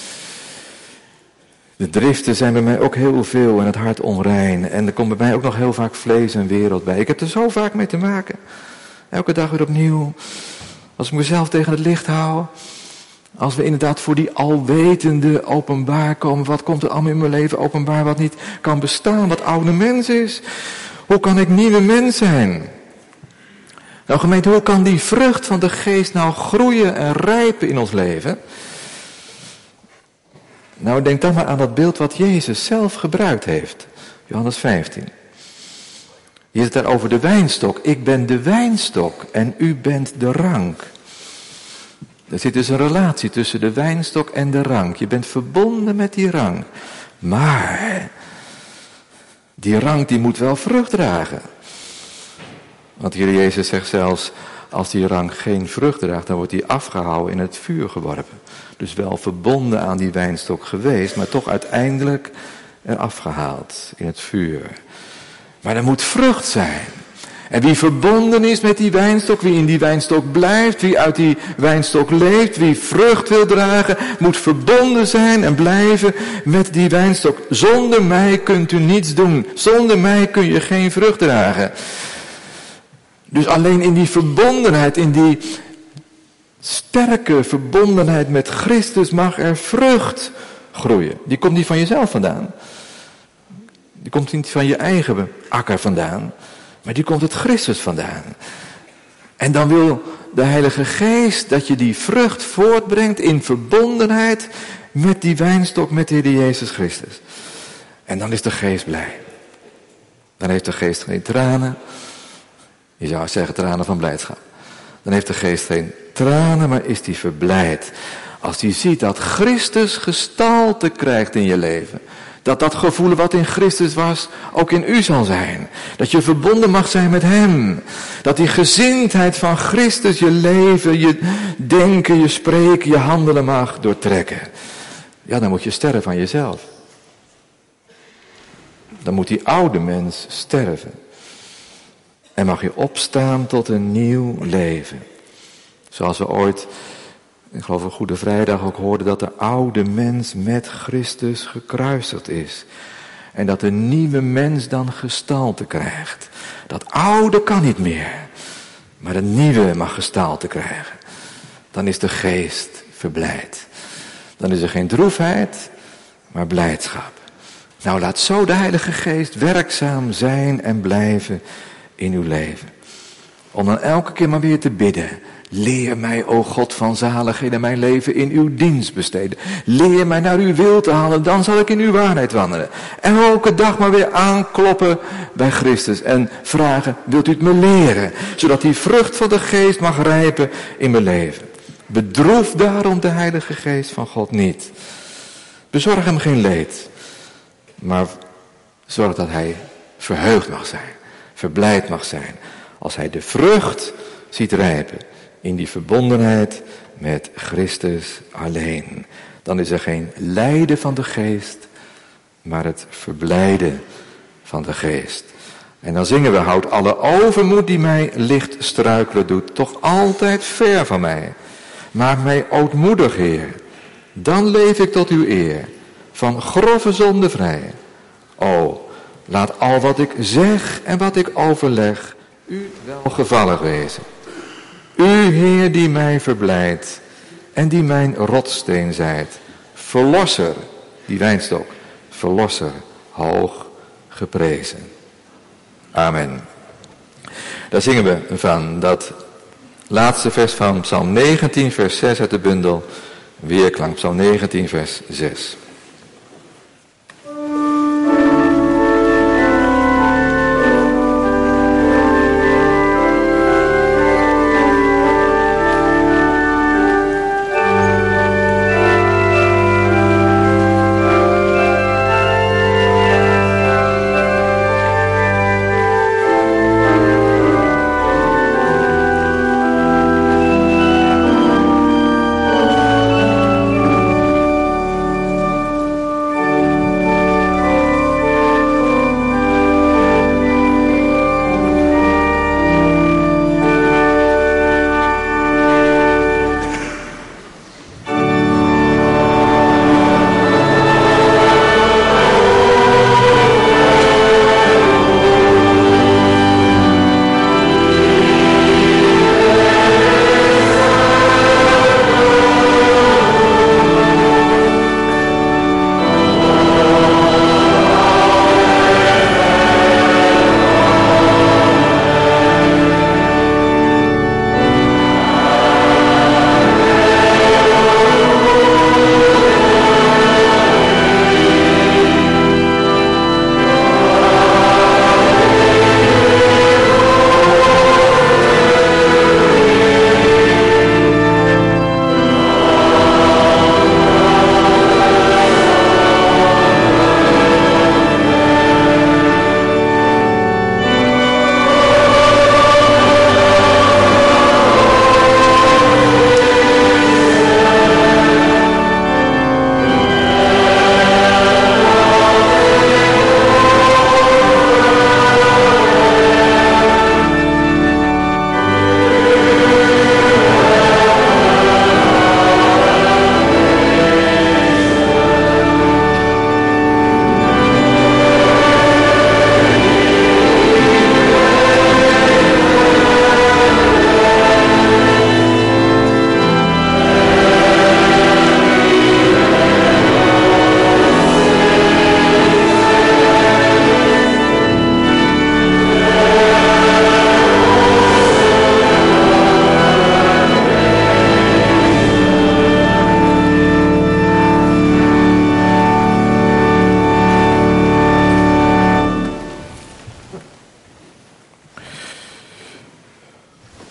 Speaker 2: De driften zijn bij mij ook heel veel en het hart onrein. En er komt bij mij ook nog heel vaak vlees en wereld bij. Ik heb er zo vaak mee te maken. Elke dag weer opnieuw. Als ik mezelf tegen het licht hou. Als we inderdaad voor die alwetende openbaar komen. Wat komt er allemaal in mijn leven openbaar wat niet kan bestaan. Wat oude mens is. Hoe kan ik nieuwe mens zijn? Nou gemeente, hoe kan die vrucht van de geest nou groeien en rijpen in ons leven? Nou, denk dan maar aan dat beeld wat Jezus zelf gebruikt heeft. Johannes vijftien. Hier is het daar over de wijnstok. Ik ben de wijnstok en u bent de rank. Er zit dus een relatie tussen de wijnstok en de rank. Je bent verbonden met die rank. Maar die rank die moet wel vrucht dragen. Want hier Jezus zegt zelfs, als die rank geen vrucht draagt, dan wordt die afgehouden in het vuur geworpen. Dus wel verbonden aan die wijnstok geweest, maar toch uiteindelijk eraf gehaald in het vuur. Maar er moet vrucht zijn. En wie verbonden is met die wijnstok, wie in die wijnstok blijft, wie uit die wijnstok leeft, wie vrucht wil dragen, moet verbonden zijn en blijven met die wijnstok. Zonder mij kunt u niets doen. Zonder mij kun je geen vrucht dragen. Dus alleen in die verbondenheid, in die sterke verbondenheid met Christus mag er vrucht groeien. Die komt niet van jezelf vandaan. Die komt niet van je eigen akker vandaan. Maar die komt uit Christus vandaan. En dan wil de Heilige Geest dat je die vrucht voortbrengt in verbondenheid met die wijnstok, met de Heer Jezus Christus. En dan is de Geest blij. Dan heeft de Geest geen tranen. Je zou zeggen tranen van blijdschap. Dan heeft de Geest geen tranen, maar is die verblijd. Als die ziet dat Christus gestalte krijgt in je leven. Dat dat gevoel wat in Christus was, ook in u zal zijn. Dat je verbonden mag zijn met Hem. Dat die gezindheid van Christus je leven, je denken, je spreken, je handelen mag doortrekken. Ja, dan moet je sterven aan jezelf. Dan moet die oude mens sterven. En mag je opstaan tot een nieuw leven. Zoals we ooit, ik geloof op Goede Vrijdag ook hoorden, dat de oude mens met Christus gekruisigd is. En dat de nieuwe mens dan gestalte krijgt. Dat oude kan niet meer. Maar de nieuwe mag gestalte krijgen. Dan is de geest verblijd. Dan is er geen droefheid, maar blijdschap. Nou, laat zo de Heilige Geest werkzaam zijn en blijven in uw leven. Om dan elke keer maar weer te bidden. Leer mij, o God van zaligheden, mijn leven in uw dienst besteden. Leer mij naar uw wil te halen, dan zal ik in uw waarheid wandelen. Elke dag maar weer aankloppen bij Christus en vragen, wilt u het me leren? Zodat die vrucht van de geest mag rijpen in mijn leven. Bedroef daarom de Heilige Geest van God niet. Bezorg hem geen leed, maar zorg dat hij verheugd mag zijn, verblijd mag zijn. Als hij de vrucht ziet rijpen in die verbondenheid met Christus alleen. Dan is er geen lijden van de geest, maar het verblijden van de geest. En dan zingen we, houd alle overmoed die mij licht struikelen doet, toch altijd ver van mij. Maak mij ootmoedig, Heer. Dan leef ik tot uw eer, van grove zonde vrij. O, laat al wat ik zeg en wat ik overleg u welgevallig wezen. U, Heer, die mij verblijdt en die mijn rotsteen zijt. Verlosser, die wijnstok, verlosser, hoog geprezen. Amen. Daar zingen we van dat laatste vers van Psalm negentien, vers zes uit de bundel Weerklank. Psalm negentien, vers zes.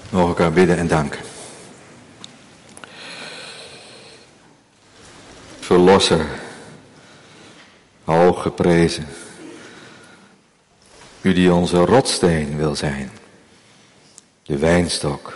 Speaker 2: We mogen elkaar bidden en danken. Verlosser, hoog geprezen. U die onze rotsteen wil zijn, de wijnstok.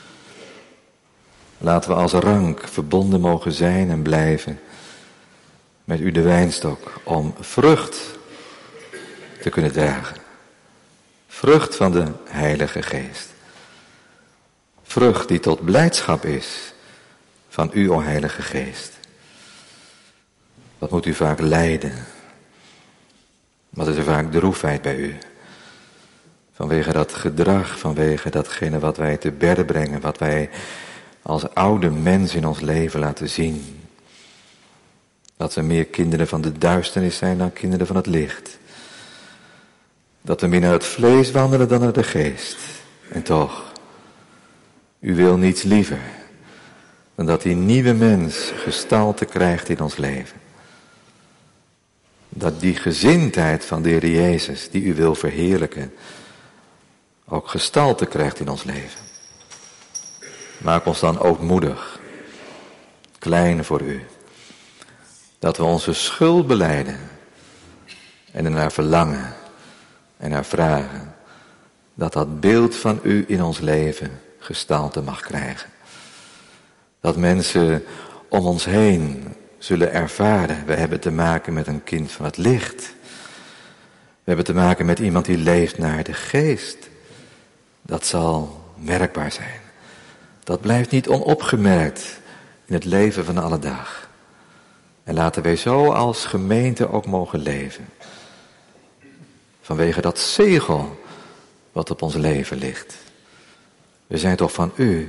Speaker 2: Laten we als rank verbonden mogen zijn en blijven met u de wijnstok, om vrucht te kunnen dragen. Vrucht van de Heilige Geest. Vrucht die tot blijdschap is van u, o Heilige Geest. Wat moet u vaak lijden? Wat is er vaak droefheid bij u? Vanwege dat gedrag, vanwege datgene wat wij te berden brengen, wat wij als oude mens in ons leven laten zien. Dat we meer kinderen van de duisternis zijn dan kinderen van het licht. Dat we meer naar het vlees wandelen dan naar de geest. En toch, u wil niets liever dan dat die nieuwe mens gestalte krijgt in ons leven. Dat die gezindheid van de Heer Jezus, die u wil verheerlijken, ook gestalte krijgt in ons leven. Maak ons dan ootmoedig, klein voor u. Dat we onze schuld belijden en ernaar verlangen en naar vragen. Dat dat beeld van u in ons leven gestalte mag krijgen. Dat mensen om ons heen zullen ervaren, we hebben te maken met een kind van het licht. We hebben te maken met iemand die leeft naar de geest. Dat zal merkbaar zijn. Dat blijft niet onopgemerkt in het leven van alle dag. En laten wij zo als gemeente ook mogen leven. Vanwege dat zegel wat op ons leven ligt. We zijn toch van u.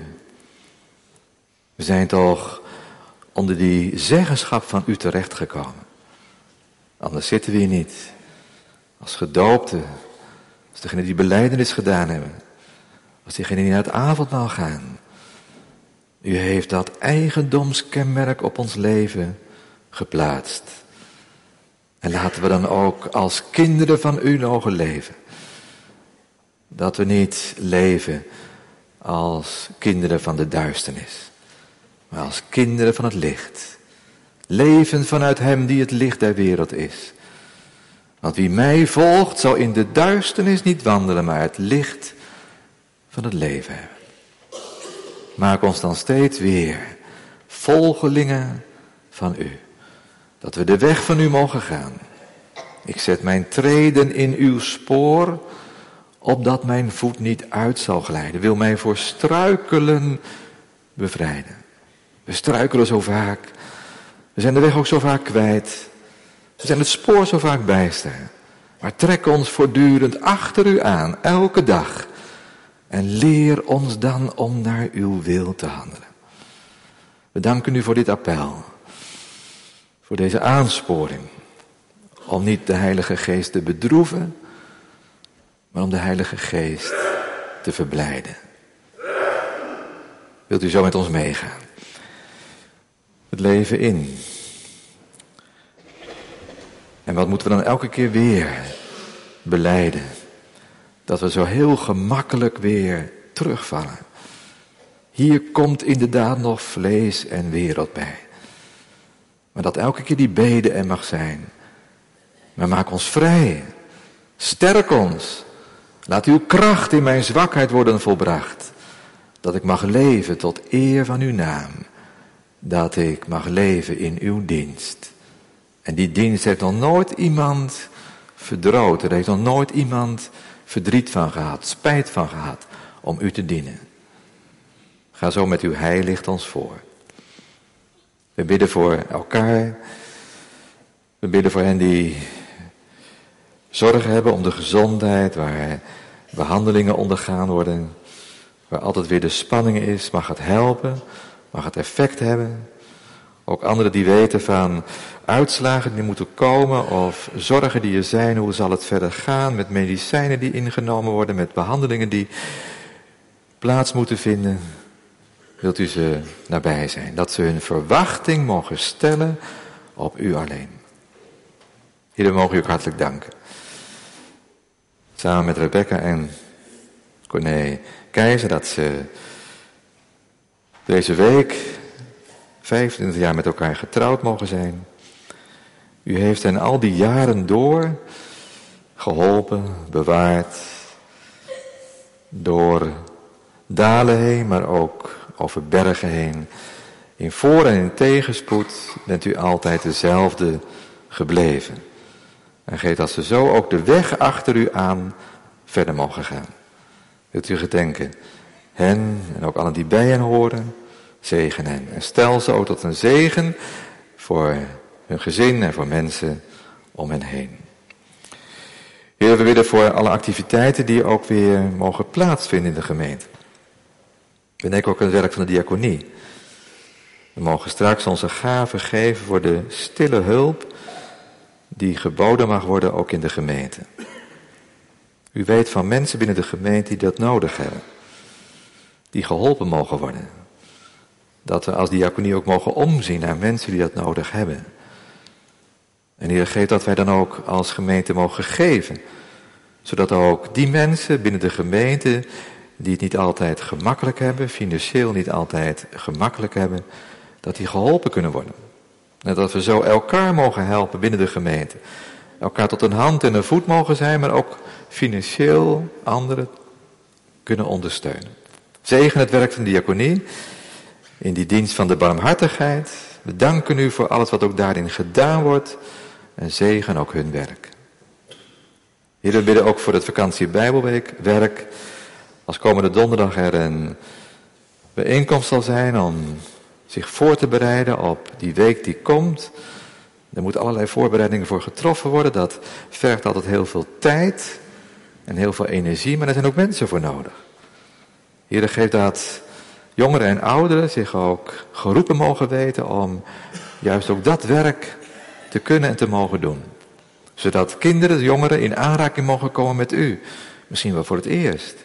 Speaker 2: We zijn toch onder die zeggenschap van u terechtgekomen. Anders zitten we hier niet. Als gedoopten, als degene die belijdenis gedaan hebben. Als diegenen die naar het avondmaal gaan. U heeft dat eigendomskenmerk op ons leven geplaatst. En laten we dan ook als kinderen van u mogen leven. Dat we niet leven als kinderen van de duisternis. Maar als kinderen van het licht. Leven vanuit hem die het licht der wereld is. Want wie mij volgt zal in de duisternis niet wandelen, maar het licht van het leven hebben. Maak ons dan steeds weer volgelingen van u. Dat we de weg van u mogen gaan. Ik zet mijn treden in uw spoor, opdat mijn voet niet uit zal glijden. Wil mij voor struikelen bevrijden. We struikelen zo vaak. We zijn de weg ook zo vaak kwijt. We zijn het spoor zo vaak bijster. Maar trek ons voortdurend achter u aan, elke dag. En leer ons dan om naar uw wil te handelen. We danken u voor dit appel. Voor deze aansporing. Om niet de Heilige Geest te bedroeven, maar om de Heilige Geest te verblijden. Wilt u zo met ons meegaan? Het leven in. En wat moeten we dan elke keer weer belijden? Dat we zo heel gemakkelijk weer terugvallen. Hier komt inderdaad nog vlees en wereld bij. Maar dat elke keer die bede er mag zijn. Maar maak ons vrij. Sterk ons. Laat uw kracht in mijn zwakheid worden volbracht. Dat ik mag leven tot eer van uw naam. Dat ik mag leven in uw dienst. En die dienst heeft nog nooit iemand verdroot. Er heeft nog nooit iemand verdriet van gehad, spijt van gehad om u te dienen. Ga zo met uw heiligt ons voor. We bidden voor elkaar. We bidden voor hen die zorg hebben om de gezondheid, waar behandelingen ondergaan worden, waar altijd weer de spanning is. Mag het helpen, mag het effect hebben. Ook anderen die weten van uitslagen die moeten komen of zorgen die er zijn, hoe zal het verder gaan met medicijnen die ingenomen worden, met behandelingen die plaats moeten vinden. Wilt u ze nabij zijn, dat ze hun verwachting mogen stellen op u alleen. Heer, we mogen u ook hartelijk danken. Samen met Rebecca en Corné Keizer, dat ze deze week vijfentwintig jaar met elkaar getrouwd mogen zijn. U heeft hen al die jaren door geholpen, bewaard, door dalen heen, maar ook over bergen heen. In voor- en in tegenspoed bent u altijd dezelfde gebleven. En geeft dat ze zo ook de weg achter u aan verder mogen gaan. Wilt u gedenken, hen en ook allen die bij hen horen, zegen hen. En stel ze ook tot een zegen voor hun gezin en voor mensen om hen heen. Heer, we bidden voor alle activiteiten die ook weer mogen plaatsvinden in de gemeente. We denken ook aan het werk van de diaconie. We mogen straks onze gaven geven voor de stille hulp die geboden mag worden ook in de gemeente. U weet van mensen binnen de gemeente die dat nodig hebben. Die geholpen mogen worden. Dat we als diaconie ook mogen omzien naar mensen die dat nodig hebben. En Heer, geeft dat wij dan ook als gemeente mogen geven. Zodat ook die mensen binnen de gemeente die het niet altijd gemakkelijk hebben, financieel niet altijd gemakkelijk hebben, dat die geholpen kunnen worden. En dat we zo elkaar mogen helpen binnen de gemeente. Elkaar tot een hand en een voet mogen zijn, maar ook financieel anderen kunnen ondersteunen. Zegen het werk van de diaconie in die dienst van de barmhartigheid. We danken u voor alles wat ook daarin gedaan wordt en zegen ook hun werk. Heer, we bidden ook voor het vakantie Bijbelweekwerk. Als komende donderdag er een bijeenkomst zal zijn om zich voor te bereiden op die week die komt. Er moeten allerlei voorbereidingen voor getroffen worden. Dat vergt altijd heel veel tijd en heel veel energie, maar er zijn ook mensen voor nodig. Heer, geeft dat jongeren en ouderen zich ook geroepen mogen weten om juist ook dat werk te kunnen en te mogen doen. Zodat kinderen, jongeren in aanraking mogen komen met u. Misschien wel voor het eerst.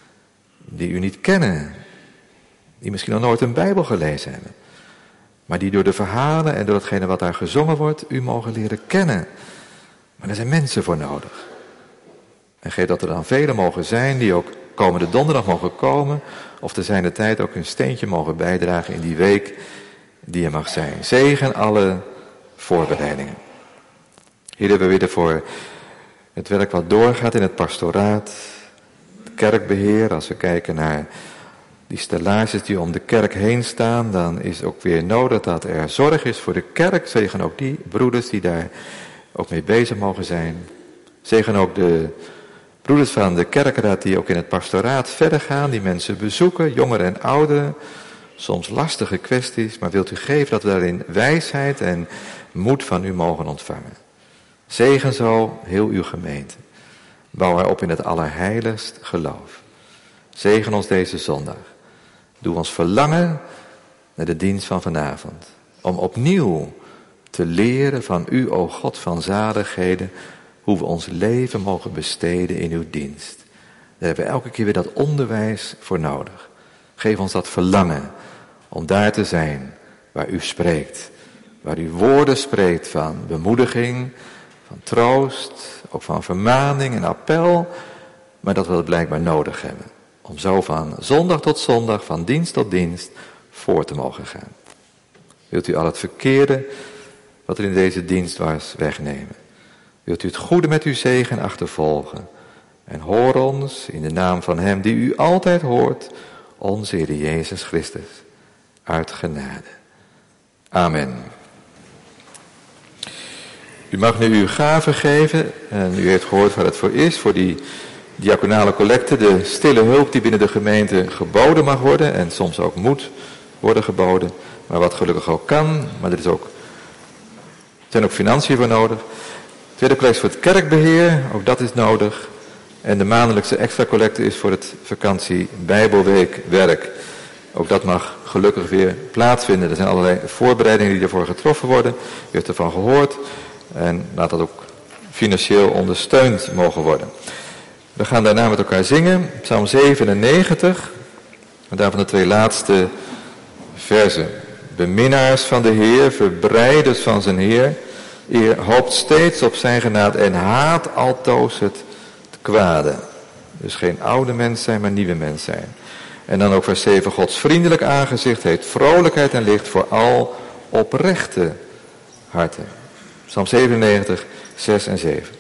Speaker 2: Die u niet kennen. Die misschien nog nooit een Bijbel gelezen hebben. Maar die door de verhalen en door hetgene wat daar gezongen wordt, u mogen leren kennen. Maar er zijn mensen voor nodig. En geef dat er dan velen mogen zijn die ook komende donderdag mogen komen. Of te zijn de tijd ook een steentje mogen bijdragen in die week die er mag zijn. Zegen alle voorbereidingen. Heer, we bidden voor het werk wat doorgaat in het pastoraat. Het kerkbeheer, als we kijken naar die stellages die om de kerk heen staan, dan is ook weer nodig dat er zorg is voor de kerk. Zegen ook die broeders die daar ook mee bezig mogen zijn. Zegen ook de broeders van de kerkraad die ook in het pastoraat verder gaan, die mensen bezoeken, jongeren en ouderen. Soms lastige kwesties, maar wilt u geven dat we daarin wijsheid en moed van u mogen ontvangen. Zegen zo heel uw gemeente. Bouw haar op in het allerheiligst geloof. Zegen ons deze zondag. Doe ons verlangen naar de dienst van vanavond. Om opnieuw te leren van u, o God van zaligheden, hoe we ons leven mogen besteden in uw dienst. Daar hebben we elke keer weer dat onderwijs voor nodig. Geef ons dat verlangen om daar te zijn waar u spreekt. Waar u woorden spreekt van bemoediging, van troost, ook van vermaning en appel. Maar dat we het blijkbaar nodig hebben. Om zo van zondag tot zondag, van dienst tot dienst, voor te mogen gaan. Wilt u al het verkeerde wat er in deze dienst was wegnemen. Wilt u het goede met uw zegen achtervolgen. En hoor ons in de naam van hem die u altijd hoort, onze Heer Jezus Christus, uit genade. Amen. U mag nu uw gaven geven en u heeft gehoord waar het voor is, voor die diaconale collecte, de stille hulp die binnen de gemeente geboden mag worden en soms ook moet worden geboden, maar wat gelukkig ook kan, maar er is ook, er zijn ook financiën voor nodig. Tweede collecte voor het kerkbeheer, ook dat is nodig. En de maandelijkse extra collecte is voor het vakantie Bijbelweekwerk. Ook dat mag gelukkig weer plaatsvinden. Er zijn allerlei voorbereidingen die ervoor getroffen worden. U heeft ervan gehoord. En laat dat ook financieel ondersteund mogen worden. We gaan daarna met elkaar zingen. Psalm zevenennegentig. En daarvan de twee laatste verzen. Beminnaars van de Heer, verbrijders van zijn Heer. Eer hoopt steeds op zijn genade en haat altoos het kwade. Dus geen oude mens zijn, maar nieuwe mens zijn. En dan ook vers zeven. Gods vriendelijk aangezicht heeft vrolijkheid en licht voor al oprechte harten. Psalm zevenennegentig, zes en zeven.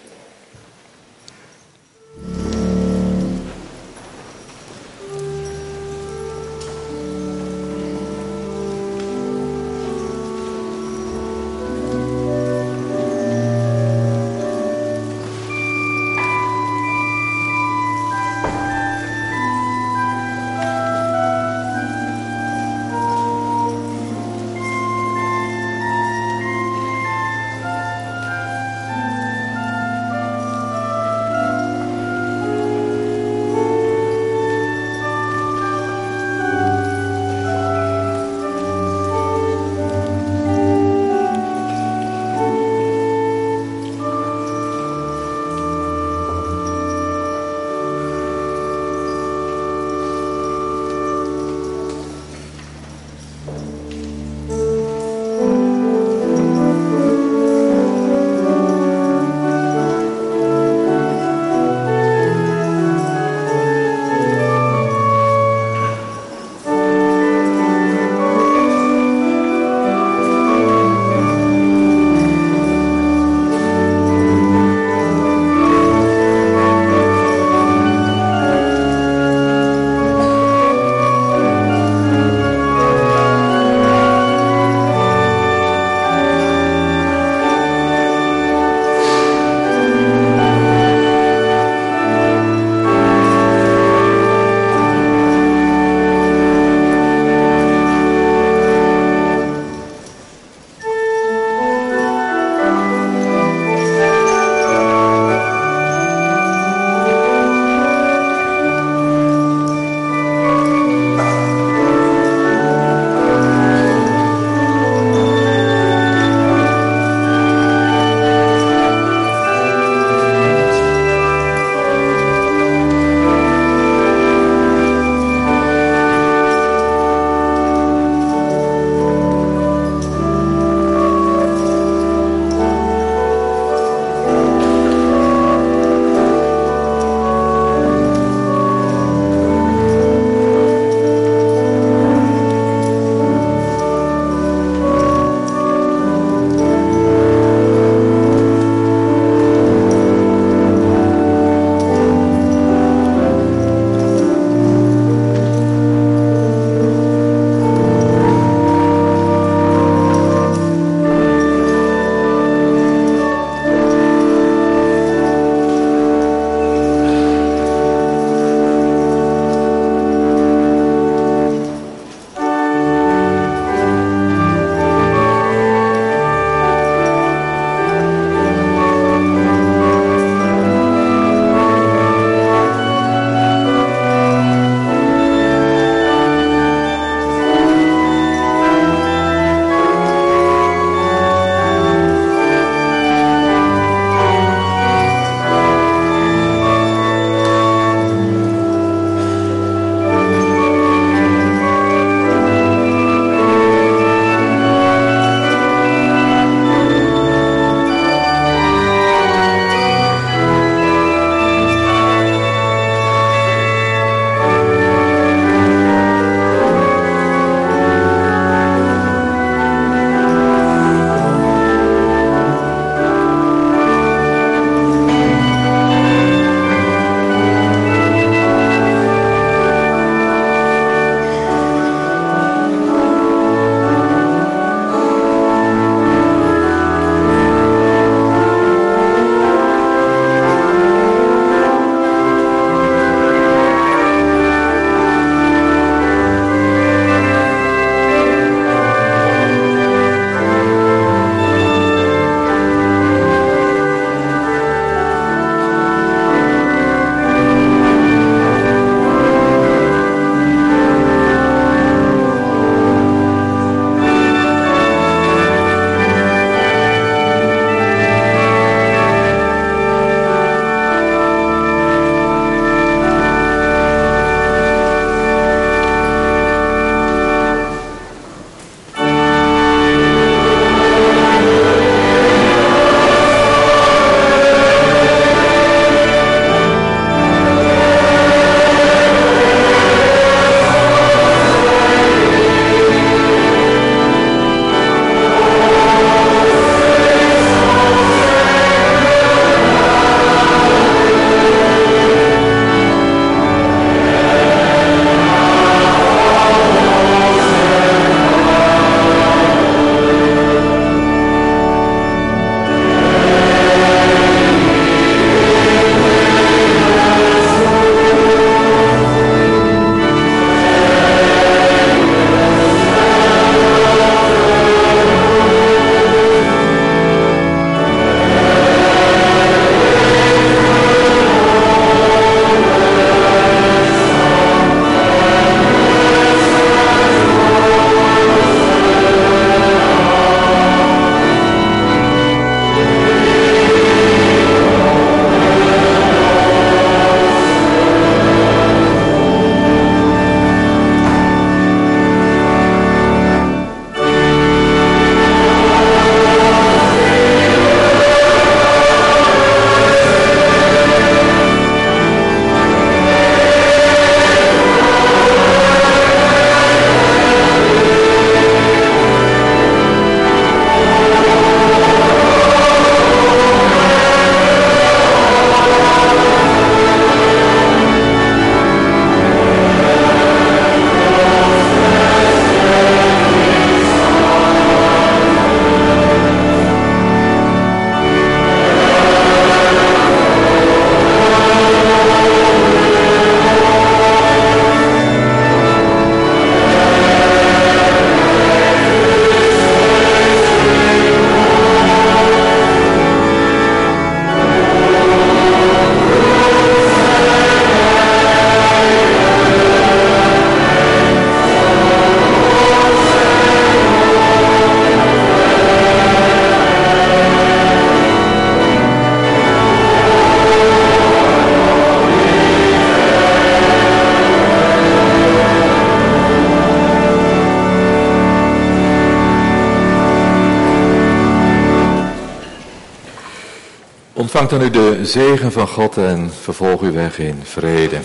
Speaker 2: Ontvangt dan u de zegen van God en vervolg uw weg in vrede.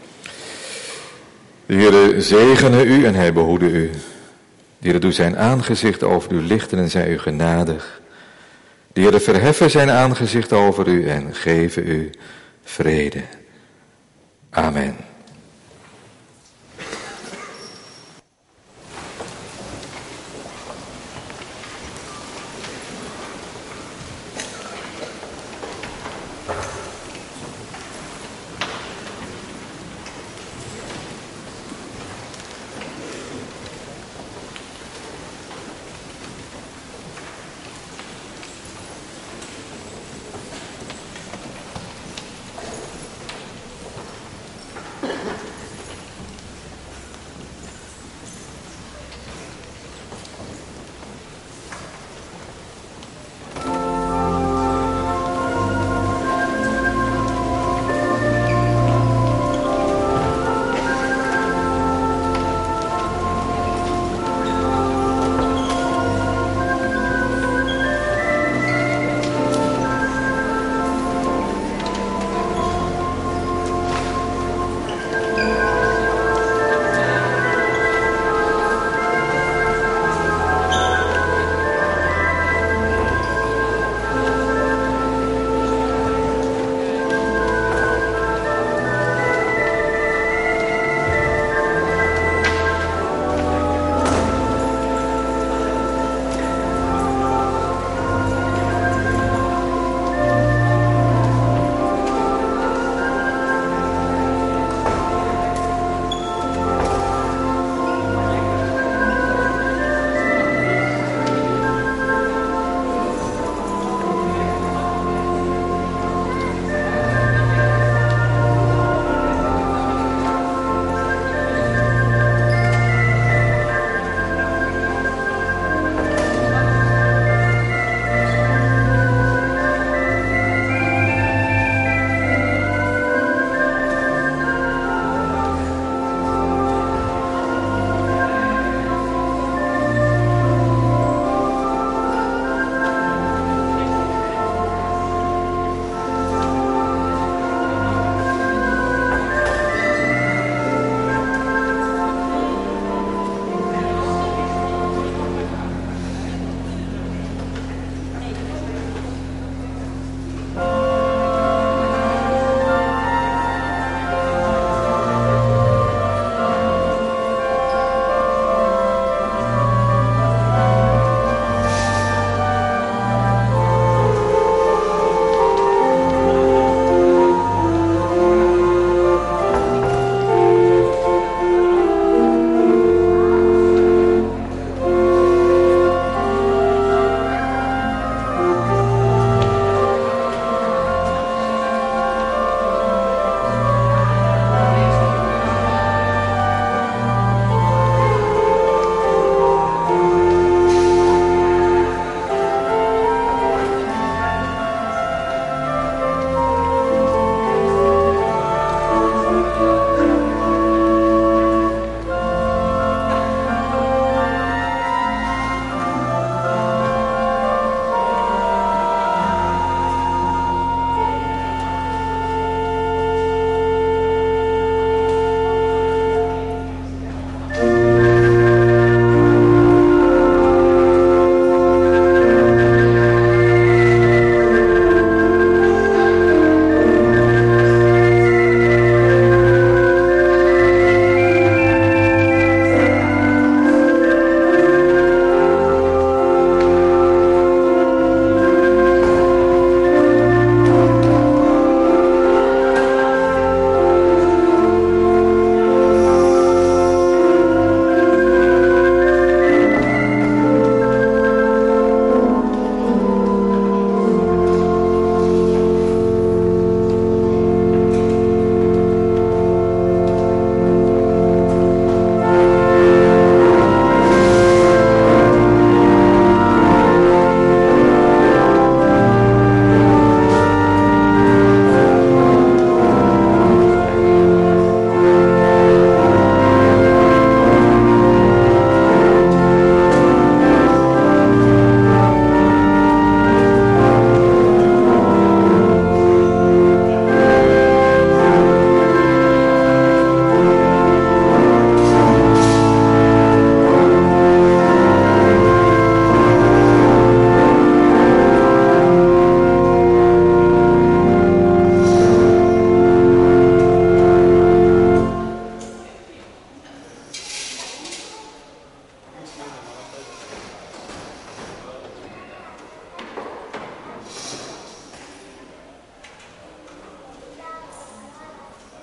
Speaker 2: De Heere zegene u en hij behoede u. De Heere doe zijn aangezicht over u lichten en zij u genadig. De Heere verheffen zijn aangezicht over u en geven u vrede. Amen.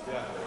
Speaker 3: Ja.